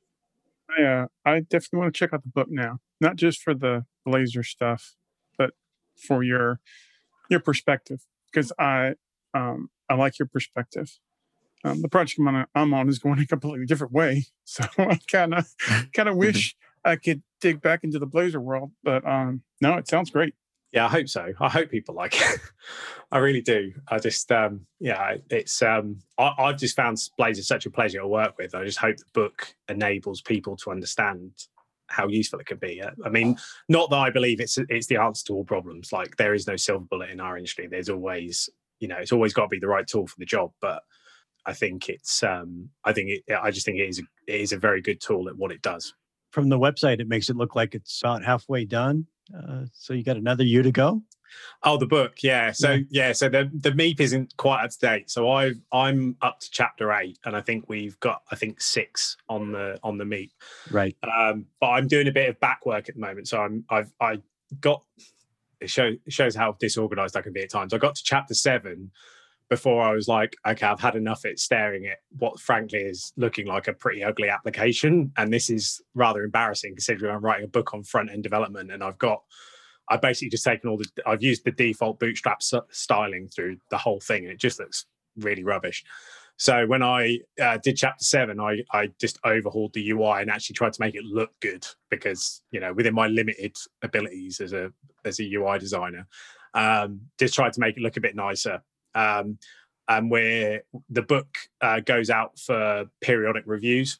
I, uh, I definitely want to check out the book now, not just for the Blazor stuff, but for your your perspective, because I um, I like your perspective. Um, the project I'm on, I'm on is going a completely different way, so I kind of kind of wish I could dig back into the Blazor world. But um, no, it sounds great. Yeah, I hope so. I hope people like it. I really do. I just, um, yeah, it's. Um, I, I've just found Blazor such a pleasure to work with. I just hope the book enables people to understand how useful it can be. I mean, not that I believe it's it's the answer to all problems. Like, there is no silver bullet in our industry. There's always, you know, it's always got to be the right tool for the job. But I think it's, um, I think it, I just think it is, a, it is a very good tool at what it does. From the website, it makes it look like it's about halfway done. Uh, so you got another year to go. Oh, the book, yeah. So yeah, yeah so the the M E P isn't quite up to date. So I I'm up to chapter eight, and I think we've got I think six on the on the M E P. Right. Um, but I'm doing a bit of back work at the moment. So I'm I've I got it shows it shows how disorganized I can be at times. I got to chapter seven before I was like, okay, I've had enough at staring at what frankly is looking like a pretty ugly application. And this is rather embarrassing considering I'm writing a book on front end development, and I've got, I've basically just taken all the, I've used the default Bootstrap styling through the whole thing, and it just looks really rubbish. So when I uh, did chapter seven, I, I just overhauled the U I and actually tried to make it look good because, you know, within my limited abilities as a, as a U I designer, um, just tried to make it look a bit nicer. Um, and where the book uh, goes out for periodic reviews,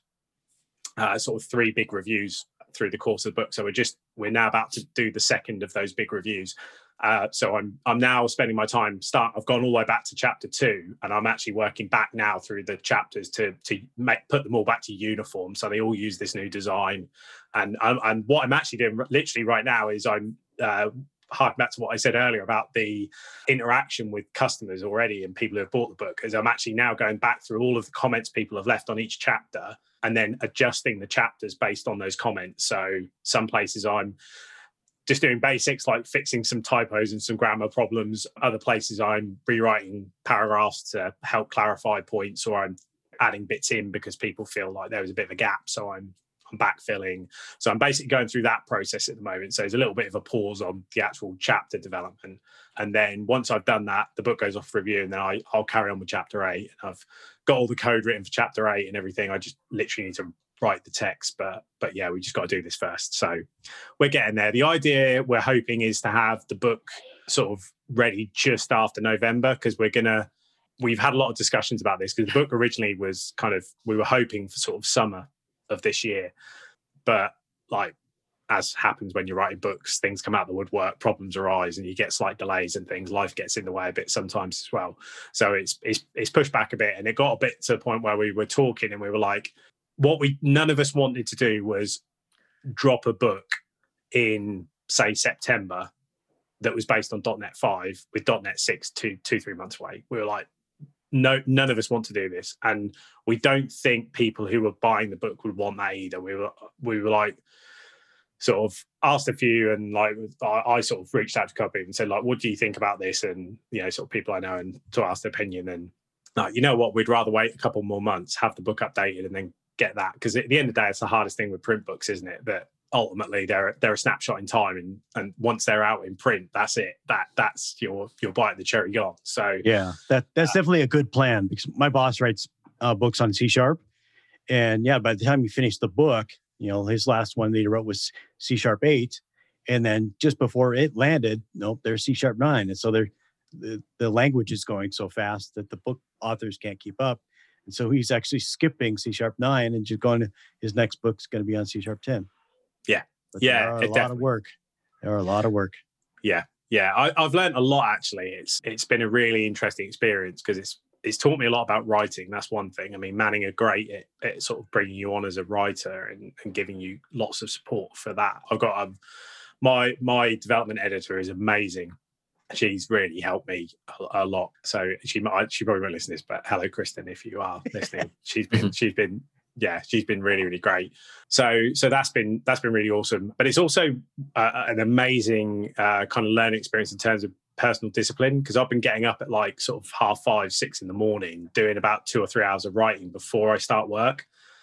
uh, sort of three big reviews through the course of the book. So we're just we're now about to do the second of those big reviews. Uh, so I'm I'm now spending my time start. I've gone all the way back to chapter two, and I'm actually working back now through the chapters to to make, put them all back to uniform, so they all use this new design. And and, and what I'm actually doing literally right now is I'm uh, harking back to what I said earlier about the interaction with customers already and people who have bought the book. Is I'm actually now going back through all of the comments people have left on each chapter, and then adjusting the chapters based on those comments. So some places I'm just doing basics like fixing some typos and some grammar problems. Other places I'm rewriting paragraphs to help clarify points, or I'm adding bits in because people feel like there was a bit of a gap. So I'm I'm backfilling. So I'm basically going through that process at the moment. So there's a little bit of a pause on the actual chapter development. And then once I've done that, the book goes off for review, and then I, I'll carry on with chapter eight. And I've got all the code written for chapter eight and everything. I just literally need to write the text, but but yeah, we just got to do this first. So we're getting there. The idea we're hoping is to have the book sort of ready just after November, because we're gonna we've had a lot of discussions about this, because the book originally was kind of we were hoping for sort of summer of this year, but like as happens when you're writing books, things come out of the woodwork, problems arise, and you get slight delays and things. Life gets in the way a bit sometimes as well. So it's it's it's pushed back a bit, and it got a bit to the point where we were talking and we were like, what we none of us wanted to do was drop a book in, say, September that was based on dot net five with dot net six two, two, three months away. We were like, no, none of us want to do this. And we don't think people who were buying the book would want that either. We were, we were like, sort of asked a few, and like, I, I sort of reached out to a couple and said, like, what do you think about this? And, you know, sort of people I know, and to ask their opinion. And no, you know what, we'd rather wait a couple more months, have the book updated, and then get that, because at the end of the day, it's the hardest thing with print books, isn't it? That ultimately they're they're a snapshot in time, and and once they're out in print, that's it. That that's your your bite the cherry gone. So yeah, that that's uh, definitely a good plan, because my boss writes uh, books on C Sharp, and yeah, by the time you finish the book, you know, his last one that he wrote was C Sharp eight, and then just before it landed, nope, there's C Sharp nine, and so they're the the language is going so fast that the book authors can't keep up. And so he's actually skipping C Sharp nine and just going to his next book's going to be on C Sharp ten. Yeah. But yeah. There are a lot definitely. of work. There are a lot of work. Yeah. Yeah. I, I've learned a lot, actually. It's It's been a really interesting experience, because it's it's taught me a lot about writing. That's one thing. I mean, Manning are great at, at sort of bringing you on as a writer and, and giving you lots of support for that. I've got um, my my development editor is amazing. She's really helped me a, a lot. So she might, she probably won't listen to this, but hello, Kristen, if you are listening. She's been, she's been, yeah, she's been really, really great. So, so that's been, that's been really awesome. But it's also uh, an amazing uh, kind of learning experience in terms of personal discipline, because I've been getting up at like sort of half five, six in the morning, doing about two or three hours of writing before I start work.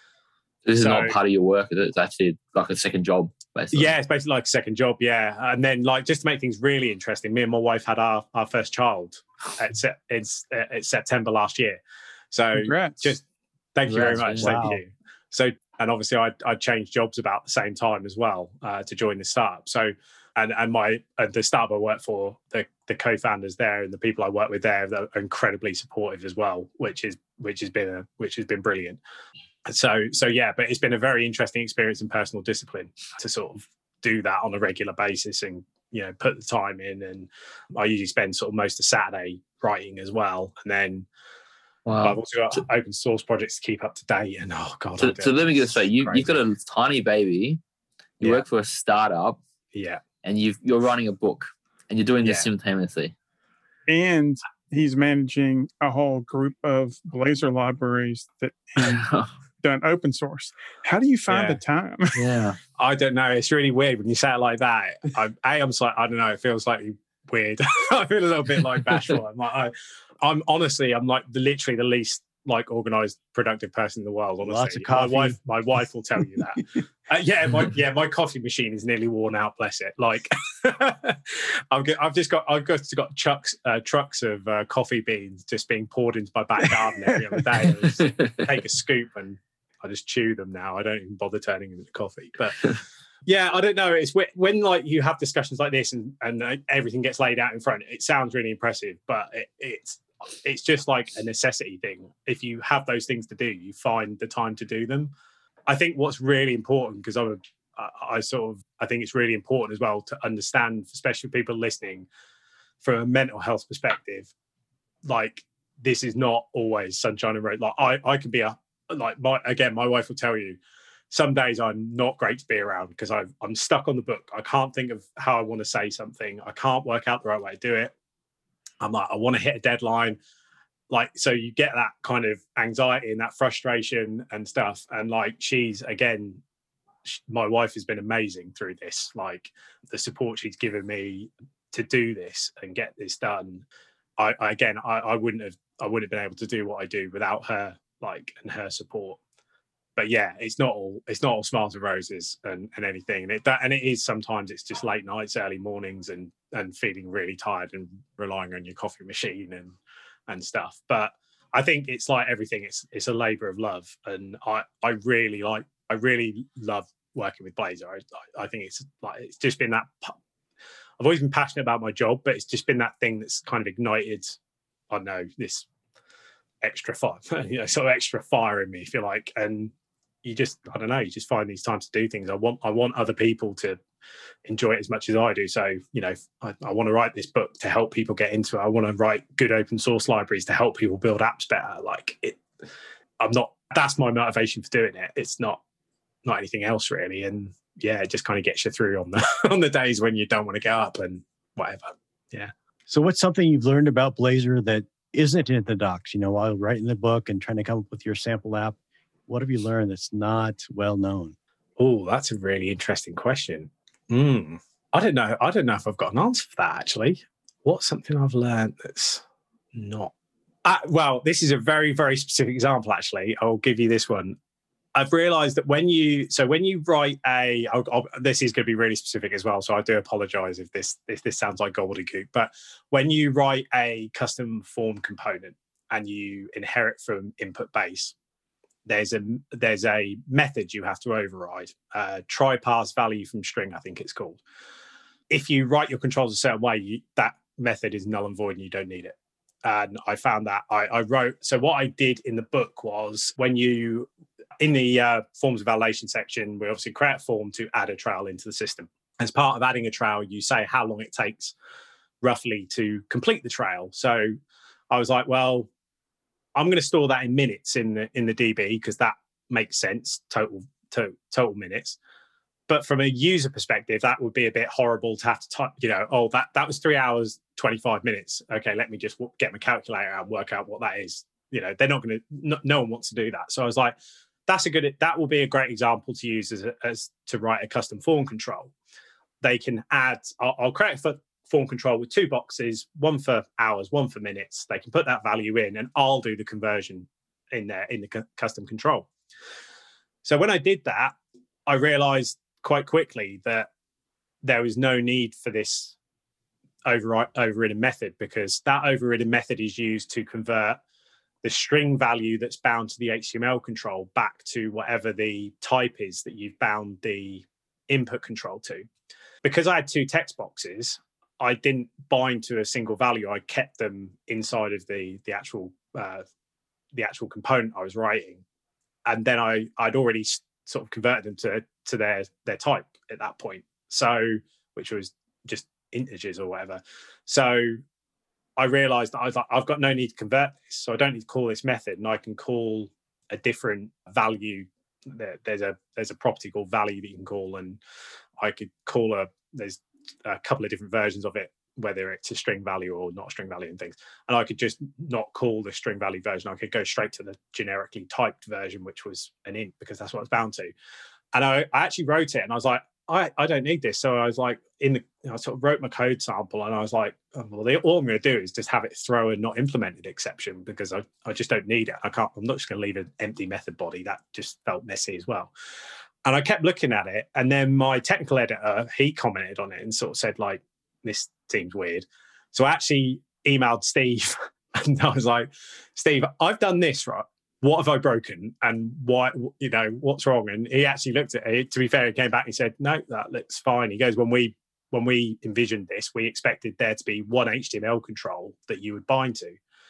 This is so, not part of your work, is it? It's actually like a second job, basically. Yeah, it's basically like a second job, yeah. And then, like, just to make things really interesting, me and my wife had our, our first child at, se- it's, uh, it's September last year. So Congrats. just thank Congrats, you very much. man. Thank Wow. you. So, and obviously I I changed jobs about the same time as well uh, to join the startup. So, and and my uh, the startup I work for, the the co-founders there and the people I work with there, they're incredibly supportive as well, which is which has been a which has been brilliant. So so yeah, but it's been a very interesting experience in personal discipline to sort of do that on a regular basis and, you know, put the time in. And I usually spend sort of most of Saturday writing as well, and then. Wow. I've also got open source projects to keep up to date, and oh god. So, so let me get this straight. You, you've got a tiny baby. You Yeah. work for a startup. Yeah. And you've, you're writing a book, and you're doing this Yeah. simultaneously. And he's managing a whole group of Blazor libraries that he's done open source. How do you find Yeah. the time? Yeah. I don't know. It's really weird when you say it like that. I, a, I'm just like, I don't know. It feels slightly weird. I feel a little bit like bashful. I'm like, I, I'm honestly, I'm like the, literally the least like organized, productive person in the world. Honestly, Lots of coffee. My wife, my wife will tell you that. uh, yeah, my yeah, my coffee machine is nearly worn out. Bless it. Like, I've got, I've just got, I've just got trucks, uh, trucks of uh, coffee beans just being poured into my back garden every other day. I just take a scoop and I just chew them now. I don't even bother turning them into coffee, but. Yeah, I don't know. It's when, when like you have discussions like this and, and uh, everything gets laid out in front. It sounds really impressive, but it, it's it's just like a necessity thing. If you have those things to do, you find the time to do them. I think what's really important, because I'm a, I, I sort of, I think it's really important as well to understand, especially people listening, from a mental health perspective, like this is not always sunshine and rain. Like I, I can be a, like my, again, my wife will tell you, some days I'm not great to be around because I'm stuck on the book. I can't think of how I want to say something. I can't work out the right way to do it. I'm like, I want to hit a deadline. Like, so you get that kind of anxiety and that frustration and stuff. And like, she's, again, she, my wife has been amazing through this. Like the support she's given me to do this and get this done. I, I again, I, I wouldn't have, I wouldn't have been able to do what I do without her, like, and her support. But yeah, it's not all it's not all smiles and roses and, and anything. And it that and it is sometimes it's just late nights, early mornings, and and feeling really tired and relying on your coffee machine and and stuff. But I think it's like everything. It's it's a labour of love, and I I really like I really love working with Blazer. I I think it's like it's just been that. I've always been passionate about my job, but it's just been that thing that's kind of ignited. I don't know, this extra fire, you know, sort of extra fire in me, if you like, and. You just, I don't know, you just find these times to do things. I want I want other people to enjoy it as much as I do. So, you know, I, I want to write this book to help people get into it. I want to write good open source libraries to help people build apps better. Like it, I'm not, that's my motivation for doing it. It's not, not anything else really. And yeah, it just kind of gets you through on the, on the days when you don't want to get up and whatever. Yeah. So what's something you've learned about Blazer that isn't in the docs, you know, while writing the book and trying to come up with your sample app? What have you learned that's not well known? Oh, that's a really interesting question. Mm. I don't know. I don't know if I've got an answer for that, actually. What's something I've learned that's not? Uh, well, this is a very, very specific example, actually. I'll give you this one. I've realized that when you, so when you write a, I'll, I'll, this is going to be really specific as well. So I do apologize if this, if this sounds like gobbledygook, but when you write a custom form component and you inherit from input base, there's a there's a method you have to override, uh, try parse value from string, I think it's called. If you write your controls a certain way, you, that method is null and void and you don't need it. And I found that I, I wrote, so what I did in the book was when you, in the uh, forms of validation section, we obviously create a form to add a trail into the system. As part of adding a trail, you say how long it takes roughly to complete the trail. So I was like, well, I'm going to store that in minutes in the in the D B because that makes sense, total, total total minutes. But from a user perspective, that would be a bit horrible to have to type, you know, oh, that, that was three hours, twenty-five minutes. Okay, let me just get my calculator out and work out what that is. You know, they're not going to, no, no one wants to do that. So I was like, that's a good, that will be a great example to use as, a, as to write a custom form control. They can add, I'll, I'll create a form control with two boxes, one for hours, one for minutes. They can put that value in and I'll do the conversion in there in the cu- custom control. So when I did that, I realized quite quickly that there was no need for this override, overridden method because that overridden method is used to convert the string value that's bound to the H T M L control back to whatever the type is that you've bound the input control to. Because I had two text boxes, I didn't bind to a single value. I kept them inside of the the actual uh, the actual component I was writing, and then I I'd already sort of converted them to to their their type at that point. So which was just integers or whatever. So I realized that I was like, I've got no need to convert this, so I don't need to call this method, and I can call a different value. There, there's a there's a property called value that you can call, and I could call a there's a couple of different versions of it, whether it's a string value or not a string value and things. And I could just not call the string value version. I could go straight to the generically typed version, which was an int, because that's what it's bound to. And I, I actually wrote it and I was like, I, I don't need this. So I was like, in the, I sort of wrote my code sample and I was like, oh, well, they, all I'm going to do is just have it throw a not implemented exception because I, I just don't need it. I can't, I'm not just going to leave an empty method body. That just felt messy as well. And I kept looking at it. And then my technical editor, he commented on it and sort of said, like, this seems weird. So I actually emailed Steve and I was like, Steve, I've done this, right? What have I broken? And why, you know, what's wrong? And he actually looked at it. To be fair, he came back and he said, no, that looks fine. He goes, when we when we envisioned this, we expected there to be one H T M L control that you would bind to.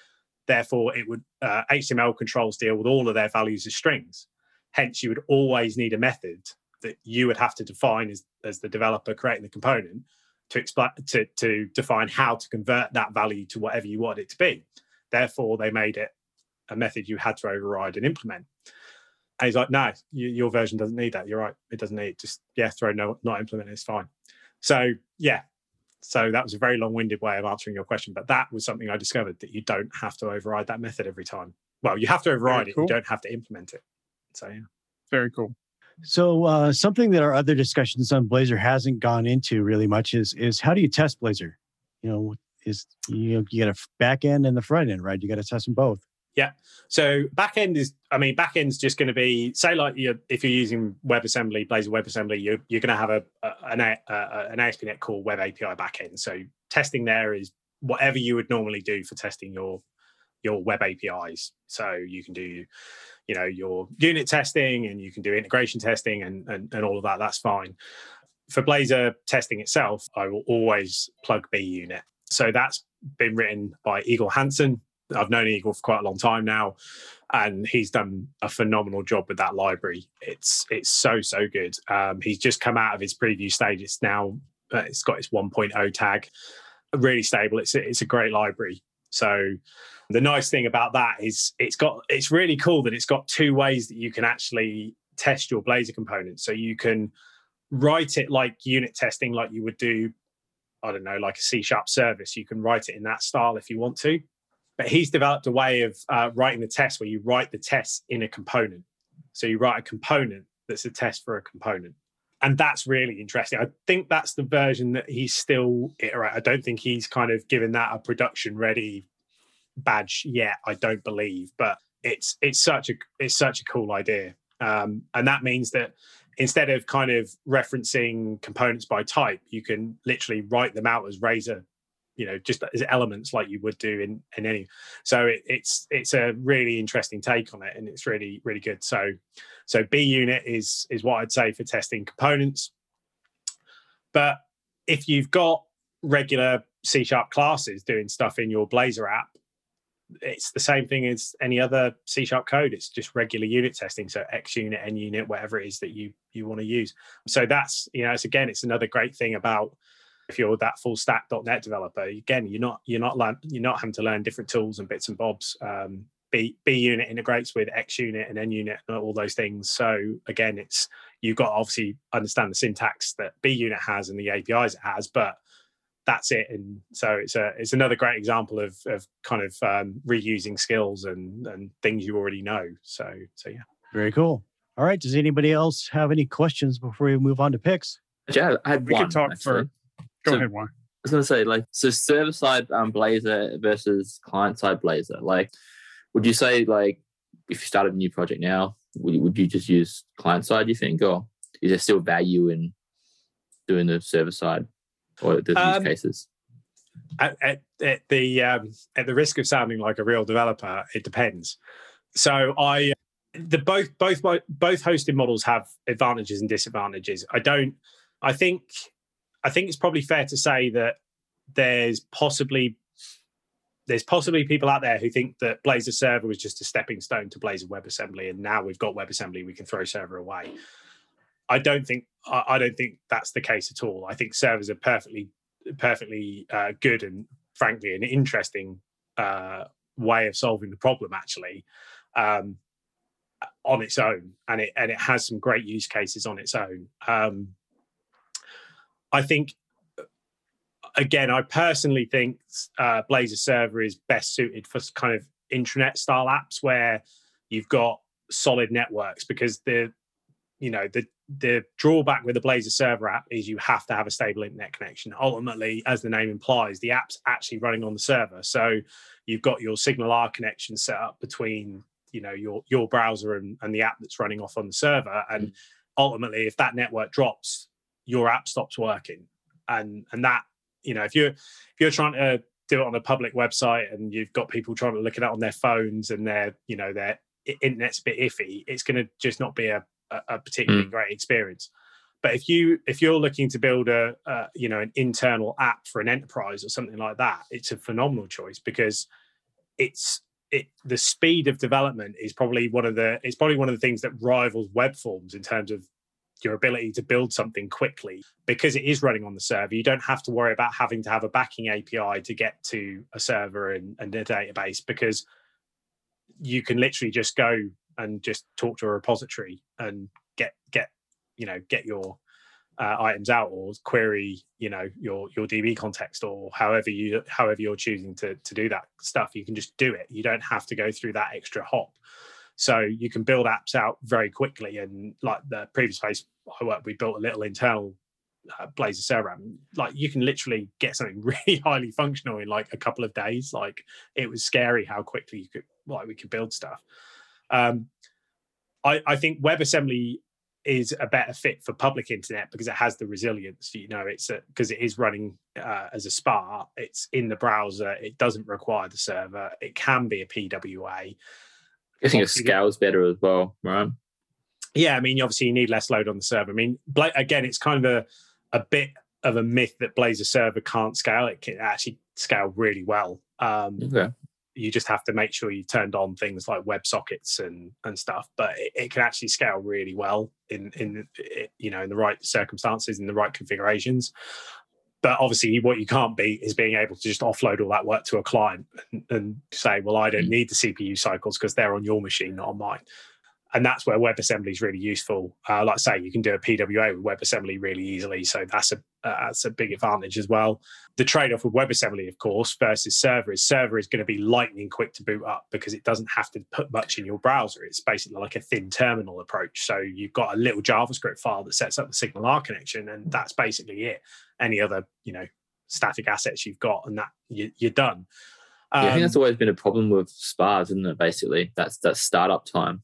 Therefore, it would uh, H T M L controls deal with all of their values as strings. Hence, you would always need a method that you would have to define as, as the developer creating the component to, expl- to, to define how to convert that value to whatever you want it to be. Therefore, they made it a method you had to override and implement. And he's like, no, you, your version doesn't need that. You're right. It doesn't need it. Just, yeah, throw no, not implement it. It's fine. So, yeah. So that was a very long-winded way of answering your question. But that was something I discovered, that you don't have to override that method every time. Well, you have to override it. Cool. You don't have to implement it. So, yeah. Very cool. So uh, something that our other discussions on Blazor hasn't gone into really much is is how do you test Blazor? You know, is you know, you got a back end and the front end, right? You got to test them both. Yeah. So backend is, I mean, backend's just going to be, say, like you're, if you're using WebAssembly, Blazor WebAssembly, you're you're going to have a, a an a, a, an A S P dot NET Core Web A P I backend. So testing there is whatever you would normally do for testing your your web A P Is. So you can do, you know, your unit testing, and you can do integration testing, and and, and all of that. That's fine. For Blazor testing itself, I will always plug B unit. So that's been written by Eagle Hansen. I've known Eagle for quite a long time now, and he's done a phenomenal job with that library. It's it's so, so good. Um, he's just come out of his preview stage. It's now, uh, it's got its one point oh tag, really stable. It's a, it's a great library. So the nice thing about that is it's got, it's really cool that it's got two ways that you can actually test your Blazor components. So you can write it like unit testing, like you would do, I don't know, like a C sharp service. You can write it in that style if you want to. But he's developed a way of uh, writing the test where you write the test in a component. So you write a component that's a test for a component. And that's really interesting. I think that's the version that he's still iterating. I don't think he's kind of given that a production ready badge yet, I don't believe. But it's it's such a it's such a cool idea. Um, and that means that instead of kind of referencing components by type, you can literally write them out as Razor, you know, just as elements like you would do in, in any. So it, it's it's a really interesting take on it, and it's really, really good. So so B unit is is what I'd say for testing components. But if you've got regular C sharp classes doing stuff in your Blazor app, it's the same thing as any other C sharp code. It's just regular unit testing. So X unit, N unit, whatever it is that you you want to use. So that's, you know, it's again, it's another great thing about if you're that full stack dot net developer. Again, you're not you're not learn, you're not having to learn different tools and bits and bobs. Um, B B unit integrates with X unit and N unit and all those things. So again, it's you've got to obviously understand the syntax that B unit has and the A P Is it has, but that's it. And so it's a it's another great example of of kind of um, reusing skills and and things you already know. So so yeah, very cool. All right, does anybody else have any questions before we move on to picks? Yeah, I had we one. could talk actually. for. Go so, ahead, Juan. I was going to say, like, so server side um, Blazor versus client side Blazor. Like, would you say, like, if you started a new project now, would, would you just use client side, you think? Or is there still value in doing the server side or the um, use cases? At, at, at, the, um, at the risk of sounding like a real developer, it depends. So I, the both, both, both hosting models have advantages and disadvantages. I don't, I think, I think it's probably fair to say that there's possibly there's possibly people out there who think that Blazor Server was just a stepping stone to Blazor WebAssembly, and now we've got WebAssembly, we can throw Server away. I don't think I don't think that's the case at all. I think servers are perfectly perfectly uh, good and frankly an interesting uh, way of solving the problem actually um, on its own, and it and it has some great use cases on its own. Um, I think, again, I personally think uh, Blazor Server is best suited for kind of intranet style apps where you've got solid networks, because the, you know, the the drawback with the Blazor Server app is you have to have a stable internet connection. Ultimately, as the name implies, the app's actually running on the server, so you've got your Signal R connection set up between, you know, your your browser and, and the app that's running off on the server, and ultimately, if that network drops, your app stops working. And and that, you know, if you're if you're trying to do it on a public website and you've got people trying to look at it on their phones and their, you know, their internet's a bit iffy, it's going to just not be a, a particularly mm. great experience. But if you if you're looking to build a, a you know, an internal app for an enterprise or something like that, it's a phenomenal choice, because it's it, the speed of development is probably one of the it's probably one of the things that rivals web forms in terms of your ability to build something quickly, because it is running on the server. You don't have to worry about having to have a backing A P I to get to a server and, and a database, because you can literally just go and just talk to a repository and get get you know get your uh, items out, or query you know your your D B context, or however you however you're choosing to to do that stuff. You can just do it. You don't have to go through that extra hop. So you can build apps out very quickly. And like the previous place I worked, we built a little internal uh, Blazor server app. Like you can literally get something really highly functional in like a couple of days. Like it was scary how quickly you could like we could build stuff. Um, I, I think WebAssembly is a better fit for public internet because it has the resilience. You know, it's because it is running uh, as a Spark. It's in the browser. It doesn't require the server. It can be a P W A. I think it scales better as well, right? Yeah, I mean, obviously you need less load on the server. I mean, Bla- again, it's kind of a, a bit of a myth that Blazor server can't scale. It can actually scale really well. Um, okay. You just have to make sure you turned on things like WebSockets and and stuff, but it, it can actually scale really well in in you know in the right circumstances, in the right configurations. But obviously, what you can't beat is being able to just offload all that work to a client and, and say, well, I don't need the C P U cycles because they're on your machine, not on mine. And that's where WebAssembly is really useful. Uh, like I say, you can do a P W A with WebAssembly really easily. So that's a uh, that's a big advantage as well. The trade-off with WebAssembly, of course, versus server is server is going to be lightning quick to boot up because it doesn't have to put much in your browser. It's basically like a thin terminal approach. So you've got a little JavaScript file that sets up the Signal R connection, and that's basically it. Any other, you know, static assets you've got, and that you, you're done. Um, yeah, I think that's Um, always been a problem with Spars, isn't it? Basically, that's that startup time.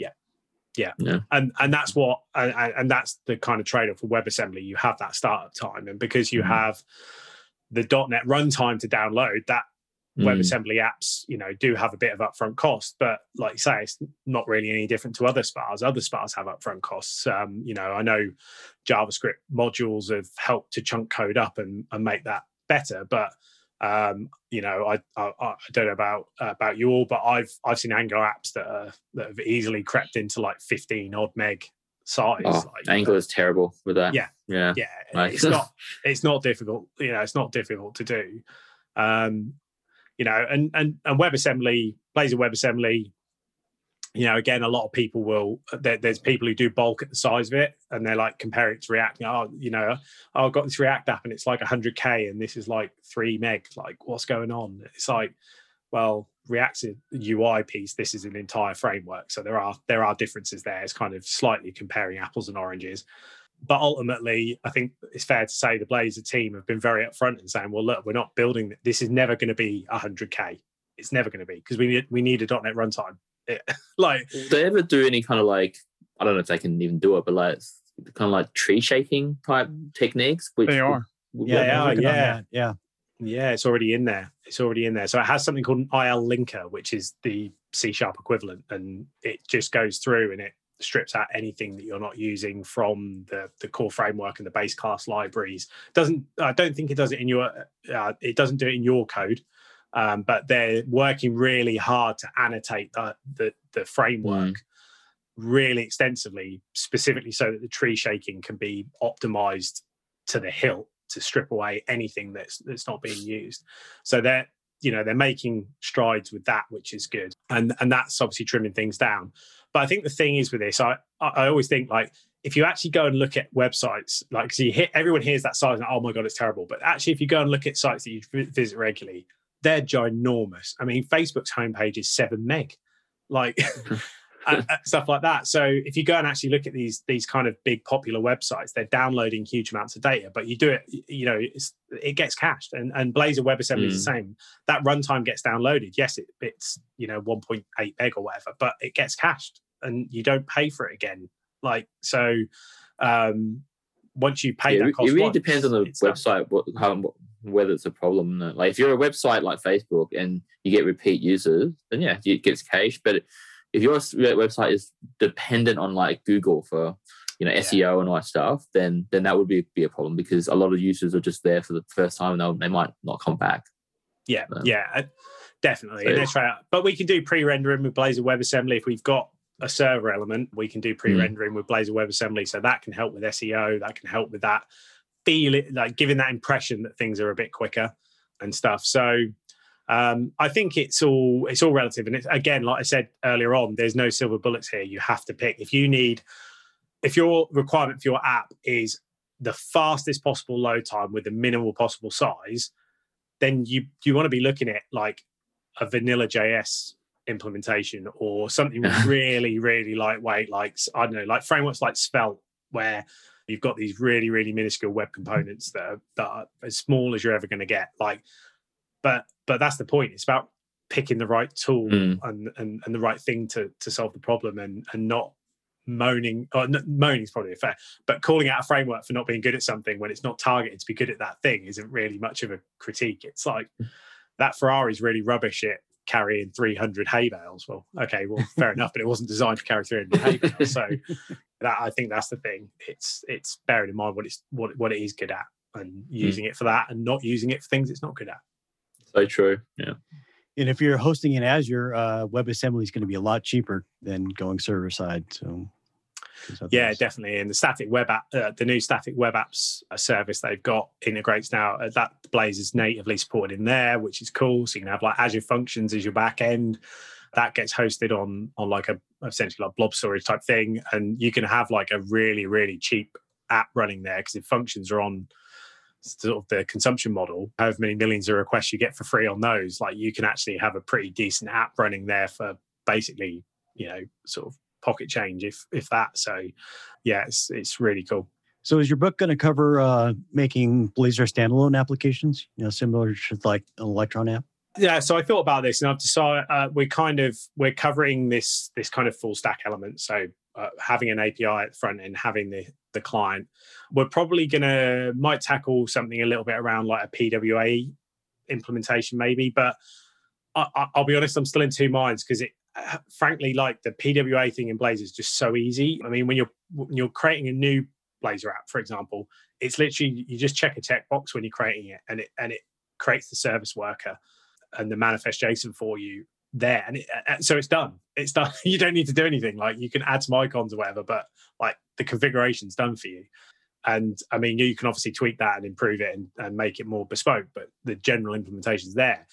Yeah. yeah, and and that's what and, and that's the kind of trade-off for WebAssembly. You have that startup time, and because you mm. have the .NET runtime to download, that mm. WebAssembly apps, you know, do have a bit of upfront cost. But like you say, it's not really any different to other Spars. Other Spars have upfront costs. Um, you know, I know JavaScript modules have helped to chunk code up and, and make that better, but um you know I, I I don't know about uh, about you all, but I've I've seen Angular apps that are that have easily crept into like fifteen odd meg size. Oh, like, Angular is terrible with that. Yeah, yeah, yeah. Like, it's not it's not difficult. You know, it's not difficult to do. Um, you know, and and and WebAssembly, Blazor WebAssembly. You know, again, a lot of people will. There, there's people who do bulk at the size of it, and they're like compare it to React. Oh, you know, oh, I've got this React app, and it's like one hundred K, and this is like three meg. Like, what's going on? It's like, well, React's a U I piece. This is an entire framework, so there are there are differences there. It's kind of slightly comparing apples and oranges, but ultimately, I think it's fair to say the Blazor team have been very upfront in saying, well, look, we're not building. This is never going to be one hundred K. It's never going to be because we need we need a .NET runtime. It, like, do they ever do any kind of like, I don't know if they can even do it, but like kind of like tree shaking type techniques? Which they are. Would, would yeah, yeah, yeah, yeah, yeah. It's already in there. It's already in there. So it has something called an I L linker, which is the C sharp equivalent, and it just goes through and it strips out anything that you're not using from the the core framework and the base class libraries. Doesn't I don't think it does it in your. Uh, it doesn't do it in your code. Um, but they're working really hard to annotate the the, the framework mm. really extensively, specifically so that the tree shaking can be optimized to the hilt to strip away anything that's that's not being used. So they're you know they're making strides with that, which is good, and and that's obviously trimming things down. But I think the thing is with this, I I always think like if you actually go and look at websites, like so you hit everyone hears that size and oh my god it's terrible, but actually if you go and look at sites that you visit regularly, they're ginormous. I mean, Facebook's homepage is seven meg, like and, and stuff like that. So if you go and actually look at these these kind of big popular websites, they're downloading huge amounts of data. But you do it, you know, it's, it gets cached. And, and Blazor WebAssembly mm. is the same. That runtime gets downloaded. Yes, it, it's you know one point eight meg or whatever, but it gets cached, and you don't pay for it again. Like so, um, once you pay yeah, that cost, it really once, depends on the website. What, how, what, whether it's a problem. Like if you're a website like Facebook and you get repeat users, then yeah, it gets cached. But if your website is dependent on like Google for, you know, S E O yeah. and all that stuff, then then that would be, be a problem because a lot of users are just there for the first time and they might not come back. Yeah, so. yeah. Definitely. So- And let's try it out. But we can do pre-rendering with Blazor WebAssembly. If we've got a server element, we can do pre-rendering with Blazor WebAssembly. So that can help with S E O. That can help with that feel it, like giving that impression that things are a bit quicker and stuff. So um, I think it's all it's all relative. And it's, again, like I said earlier on, there's no silver bullets here. You have to pick. If you need, if your requirement for your app is the fastest possible load time with the minimal possible size, then you you want to be looking at like a vanilla J S implementation or something really, really lightweight, like, I don't know, like frameworks like Svelte, where you've got these really, really minuscule web components that are, that are as small as you're ever going to get. Like, but but that's the point. It's about picking the right tool Mm. and, and and the right thing to to solve the problem, and and not moaning. Or n- moaning is probably fair, but calling out a framework for not being good at something when it's not targeted to be good at that thing isn't really much of a critique. It's like that Ferrari's really rubbish at carrying three hundred hay bales. Well, okay, well, fair enough, but it wasn't designed to carry three hundred hay bales. So that, I think that's the thing. It's it's bearing in mind what it's what what it is good at and using it for that, and not using it for things it's not good at. So true. Yeah. And if you're hosting in Azure, uh, WebAssembly is going to be a lot cheaper than going server side. So Yeah, definitely. And the static web app, uh, the new static web apps uh, service they've got integrates now. Uh, that Blaze is natively supported in there, which is cool. So you can have like Azure Functions as your back end. That gets hosted on on like a essentially like blob storage type thing, and you can have like a really really cheap app running there, because if Functions are on sort of the consumption model, however many millions of requests you get for free on those, like you can actually have a pretty decent app running there for basically, you know, sort of pocket change, if if that. So yeah, it's it's really cool. So is your book going to cover uh, making Blazor standalone applications, you know, similar to like an Electron app? Yeah, so I thought about this, and I've decided uh, we're kind of we're covering this this kind of full stack element. So uh, having an A P I at the front end, having the the client, we're probably gonna might tackle something a little bit around like a P W A implementation maybe. But I, I, I'll be honest, I'm still in two minds, because it uh, frankly, like the P W A thing in Blazor is just so easy. I mean, when you're when you're creating a new Blazor app, for example, it's literally you just check a checkbox when you're creating it, and it and it creates the service worker and the manifest JSON for you there, and it, uh, so it's done. It's done. You don't need to do anything. Like you can add some icons or whatever, but like the configuration's done for you. And I mean, you can obviously tweak that and improve it and, and make it more bespoke, but the general implementation's there.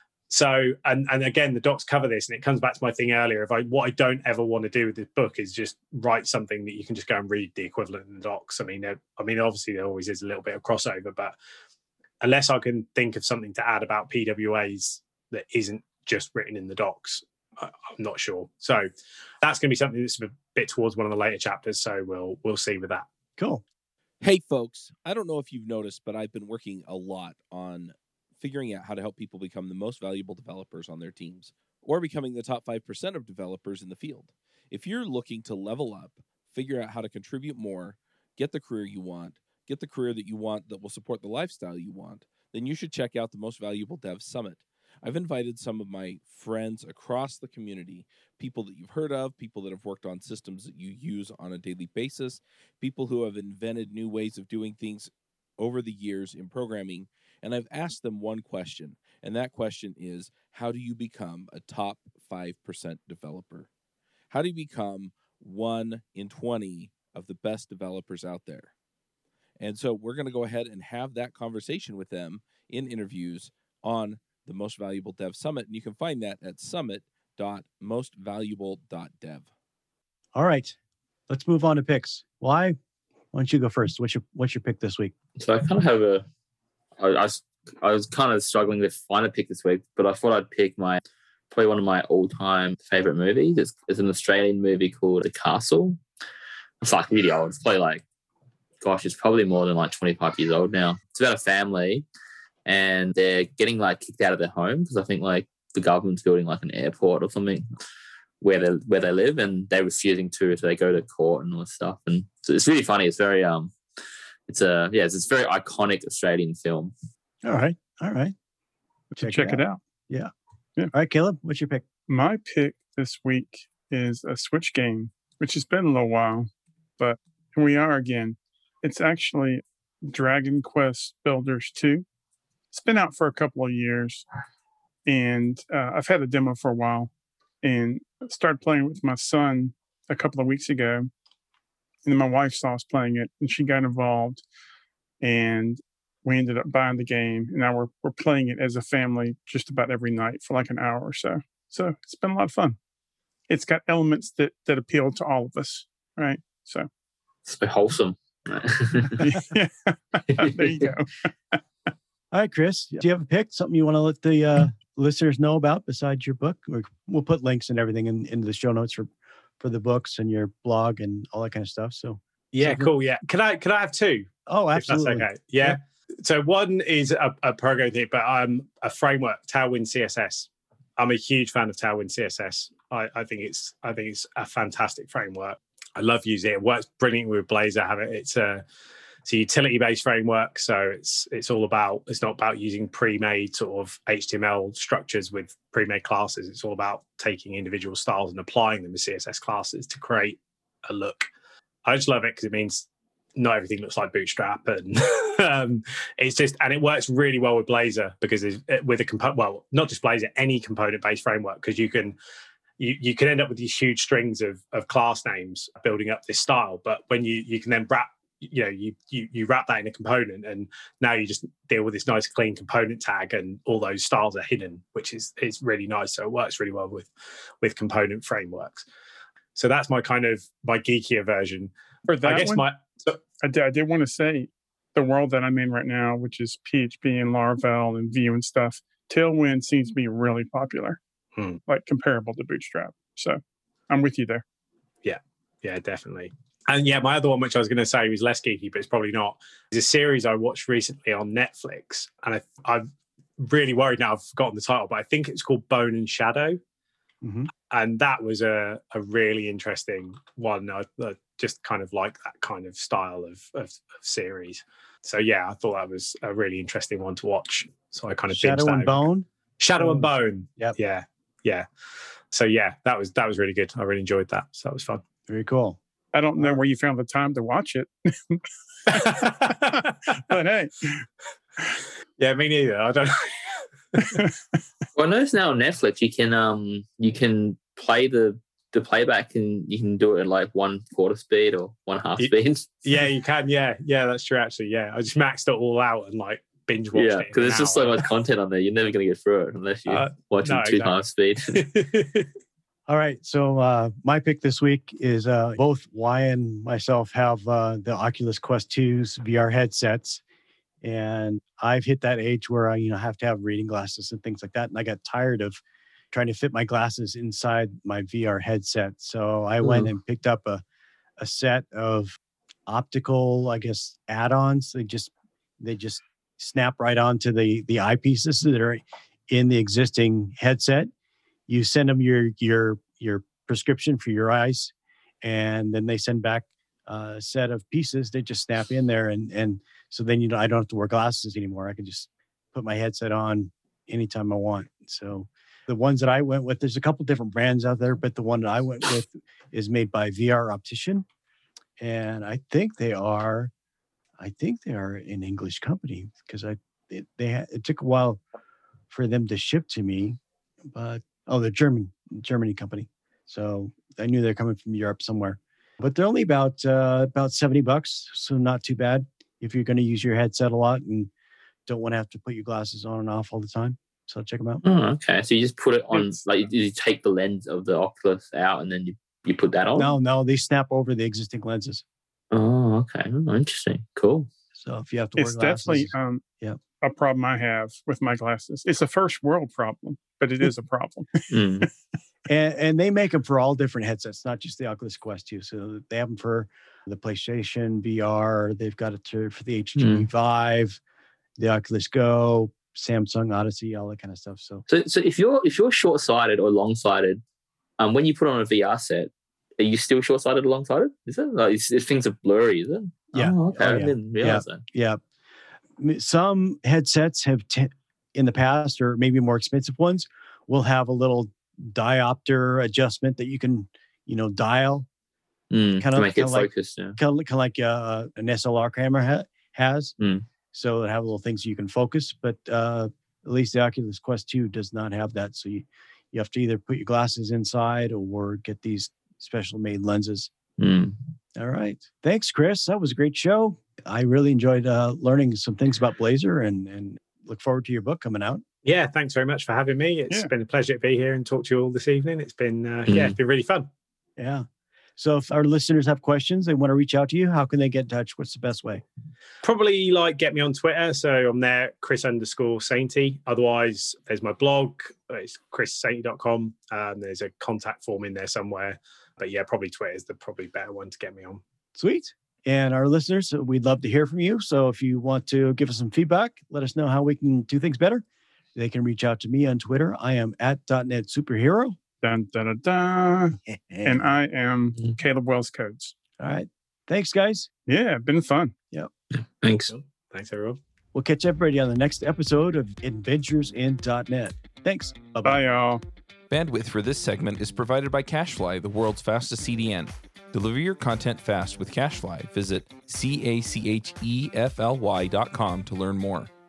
So, and and again, the docs cover this, and it comes back to my thing earlier. If I what I don't ever want to do with this book is just write something that you can just go and read the equivalent in the docs. I mean, I mean, obviously there always is a little bit of crossover, but unless I can think of something to add about P W As that isn't just written in the docs, I, I'm not sure. So that's going to be something that's a bit towards one of the later chapters. So we'll we'll see with that. Cool. Hey, folks, I don't know if you've noticed, but I've been working a lot on figuring out how to help people become the most valuable developers on their teams, or becoming the top five percent of developers in the field. If you're looking to level up, figure out how to contribute more, get the career you want, get the career that you want that will support the lifestyle you want, then you should check out the Most Valuable Dev Summit. I've invited some of my friends across the community, people that you've heard of, people that have worked on systems that you use on a daily basis, people who have invented new ways of doing things over the years in programming, and I've asked them one question, and that question is, how do you become a top five percent developer? How do you become one in twenty of the best developers out there? And so we're going to go ahead and have that conversation with them in interviews on the Most Valuable Dev Summit, and you can find that at summit dot most valuable dot dev. All right, let's move on to picks. Why? Why don't you go first? What's your What's your pick this week? So I kind of have a, I, I, was- I was kind of struggling to find a pick this week, but I thought I'd pick my, probably one of my all-time favorite movies. It's, it's an Australian movie called The Castle. It's like really old. It's probably like, gosh, it's probably more than like twenty-five years old now. It's about a family, and they're getting like kicked out of their home because I think like the government's building like an airport or something where they where they live, and they're refusing to, so they go to court and all this stuff. And so it's really funny. It's very um, it's a yeah, it's, it's a very iconic Australian film. All right, all right. Check, check it, out. it out. Yeah. Yeah. All right, Caleb, what's your pick? My pick this week is a Switch game, which has been a little while, but here we are again. It's actually Dragon Quest Builders two. It's been out for a couple of years. and uh, I've had a demo for a while, and started playing with my son a couple of weeks ago, and then my wife saw us playing it, and she got involved, and we ended up buying the game, and now we're we're playing it as a family just about every night for like an hour or so. So it's been a lot of fun. It's got elements that that appeal to all of us, right? So it's a bit wholesome. Yeah. There you go. All right, Chris, do you have a pick? Something you want to let the uh, listeners know about besides your book? We're, we'll put links and everything in, into the show notes for, for the books and your blog and all that kind of stuff. So yeah, something- cool. Yeah, can I can I have two? Oh, absolutely. If that's okay. Yeah. yeah. So one is a, a program thing, but I'm a framework, Tailwind C S S. I'm a huge fan of Tailwind C S S. I, I think it's I think it's a fantastic framework. I love using it. It works brilliantly with Blazor. Have it. It's a it's a utility-based framework, so it's it's all about it's not about using pre-made sort of H T M L structures with pre-made classes. It's all about taking individual styles and applying them as C S S classes to create a look. I just love it because it means not everything looks like Bootstrap, and um, it's just and it works really well with Blazor because it's, with a component. Well, not just Blazor, any component-based framework, because you can. You, you can end up with these huge strings of, of class names building up this style, but when you, you can then wrap, you know, you, you you wrap that in a component, and now you just deal with this nice clean component tag, and all those styles are hidden, which is is really nice. So it works really well with with component frameworks. So that's my kind of my geekier version. For that I guess one, my so, I did, I did want to say the world that I'm in right now, which is P H P and Laravel and Vue and stuff. Tailwind seems to be really popular. Hmm. Like comparable to Bootstrap. So I'm with you there. Yeah, yeah, definitely. And yeah, my other one, which I was going to say was less geeky, but it's probably not, is a series I watched recently on Netflix. And I, I'm really worried now I've forgotten the title, but I think it's called Bone and Shadow. Mm-hmm. And that was a, a really interesting one. I, I just kind of like that kind of style of, of, of series. So yeah, I thought that was a really interesting one to watch. So I kind of Shadow binged and that. Bone? Shadow and Bone. Yep. Yeah. Yeah. So yeah, that was that was really good. I really enjoyed that. So that was fun. Very cool. I don't know where you found the time to watch it. But hey. Yeah, me neither. I don't know. Well, I notice now on Netflix you can um you can play the the playback, and you can do it at like one quarter speed or one half You- speed. Yeah, you can. Yeah, yeah, that's true. Actually, yeah, I just maxed it all out and like binge watched Yeah, it. because there's just so much content on there. You're never going to get through it unless you Uh, watch it no, in two exactly. half speed. All right. So uh, my pick this week is uh, both Y and myself have uh, the Oculus Quest two's V R headsets. And I've hit that age where I, you know, have to have reading glasses and things like that. And I got tired of trying to fit my glasses inside my V R headset. So I went Mm. and picked up a, a set of optical, I guess, add-ons. They just they just snap right onto the the eyepieces that are in the existing headset. You send them your your your prescription for your eyes, and then they send back a set of pieces. They just snap in there, and and so then you know I don't have to wear glasses anymore. I can just put my headset on anytime I want. So the ones that I went with, there's a couple different brands out there, but the one that I went with is made by V R Optician, and I think they are, I think they are an English company because I it, they had, it took a while for them to ship to me, but oh, they're German Germany company, so I knew they're coming from Europe somewhere. But they're only about uh, about seventy bucks, so not too bad if you're going to use your headset a lot and don't want to have to put your glasses on and off all the time. So check them out. Oh, okay. So you just put it on, like you, you take the lens of the Oculus out, and then you, you put that on. No, no, they snap over the existing lenses. Oh, okay. Oh, interesting. Cool. So if you have to It's wear glasses, definitely um, yeah. a problem I have with my glasses. It's a first world problem, but it is a problem. Mm. And, and they make them for all different headsets, not just the Oculus Quest two. So they have them for the PlayStation V R. They've got it to, for the H T C Mm. Vive, the Oculus Go, Samsung Odyssey, all that kind of stuff. So So, so if you're if you're short sighted or long sighted, um, when you put on a V R set, are you still short sighted or long sighted? Is it like it's, it's, things are blurry? Is it? Yeah. Oh, okay. Oh, I yeah. didn't realize that. yeah, M- some headsets have t- in the past, or maybe more expensive ones, will have a little diopter adjustment that you can, you know, dial. Mm, Kind to of- make it kind of like- focused. Yeah. Kind of, kind of like uh, an S L R camera ha- has. Mm. So they have little things you can focus. But uh, At least the Oculus Quest two does not have that. So you, you have to either put your glasses inside or get these special made lenses. Mm. All right. Thanks, Chris. That was a great show. I really enjoyed uh, learning some things about Blazer and, and look forward to your book coming out. Yeah, thanks very much for having me. It's Yeah. been a pleasure to be here and talk to you all this evening. It's been, uh, Mm. yeah, it's been really fun. Yeah. So if our listeners have questions, they want to reach out to you, how can they get in touch? What's the best way? Probably like get me on Twitter. So I'm there, Chris underscore Sainty. Otherwise, there's my blog. It's chris sainty dot com. Um, there's a contact form in there somewhere. But yeah, probably Twitter is the probably better one to get me on. Sweet. And our listeners, we'd love to hear from you. So if you want to give us some feedback, let us know how we can do things better. They can reach out to me on Twitter. I am at .NET Superhero. Dun, dun, dun, dun. And I am Caleb Wells Codes. All right. Thanks, guys. Yeah, been fun. Yep. Thanks. Thanks, everyone. We'll catch everybody on the next episode of Adventures in .NET. Thanks. Bye-bye. Bye, y'all. Bandwidth for this segment is provided by CacheFly, the world's fastest C D N. Deliver your content fast with CacheFly. Visit C A C H E F L Y dot com to learn more.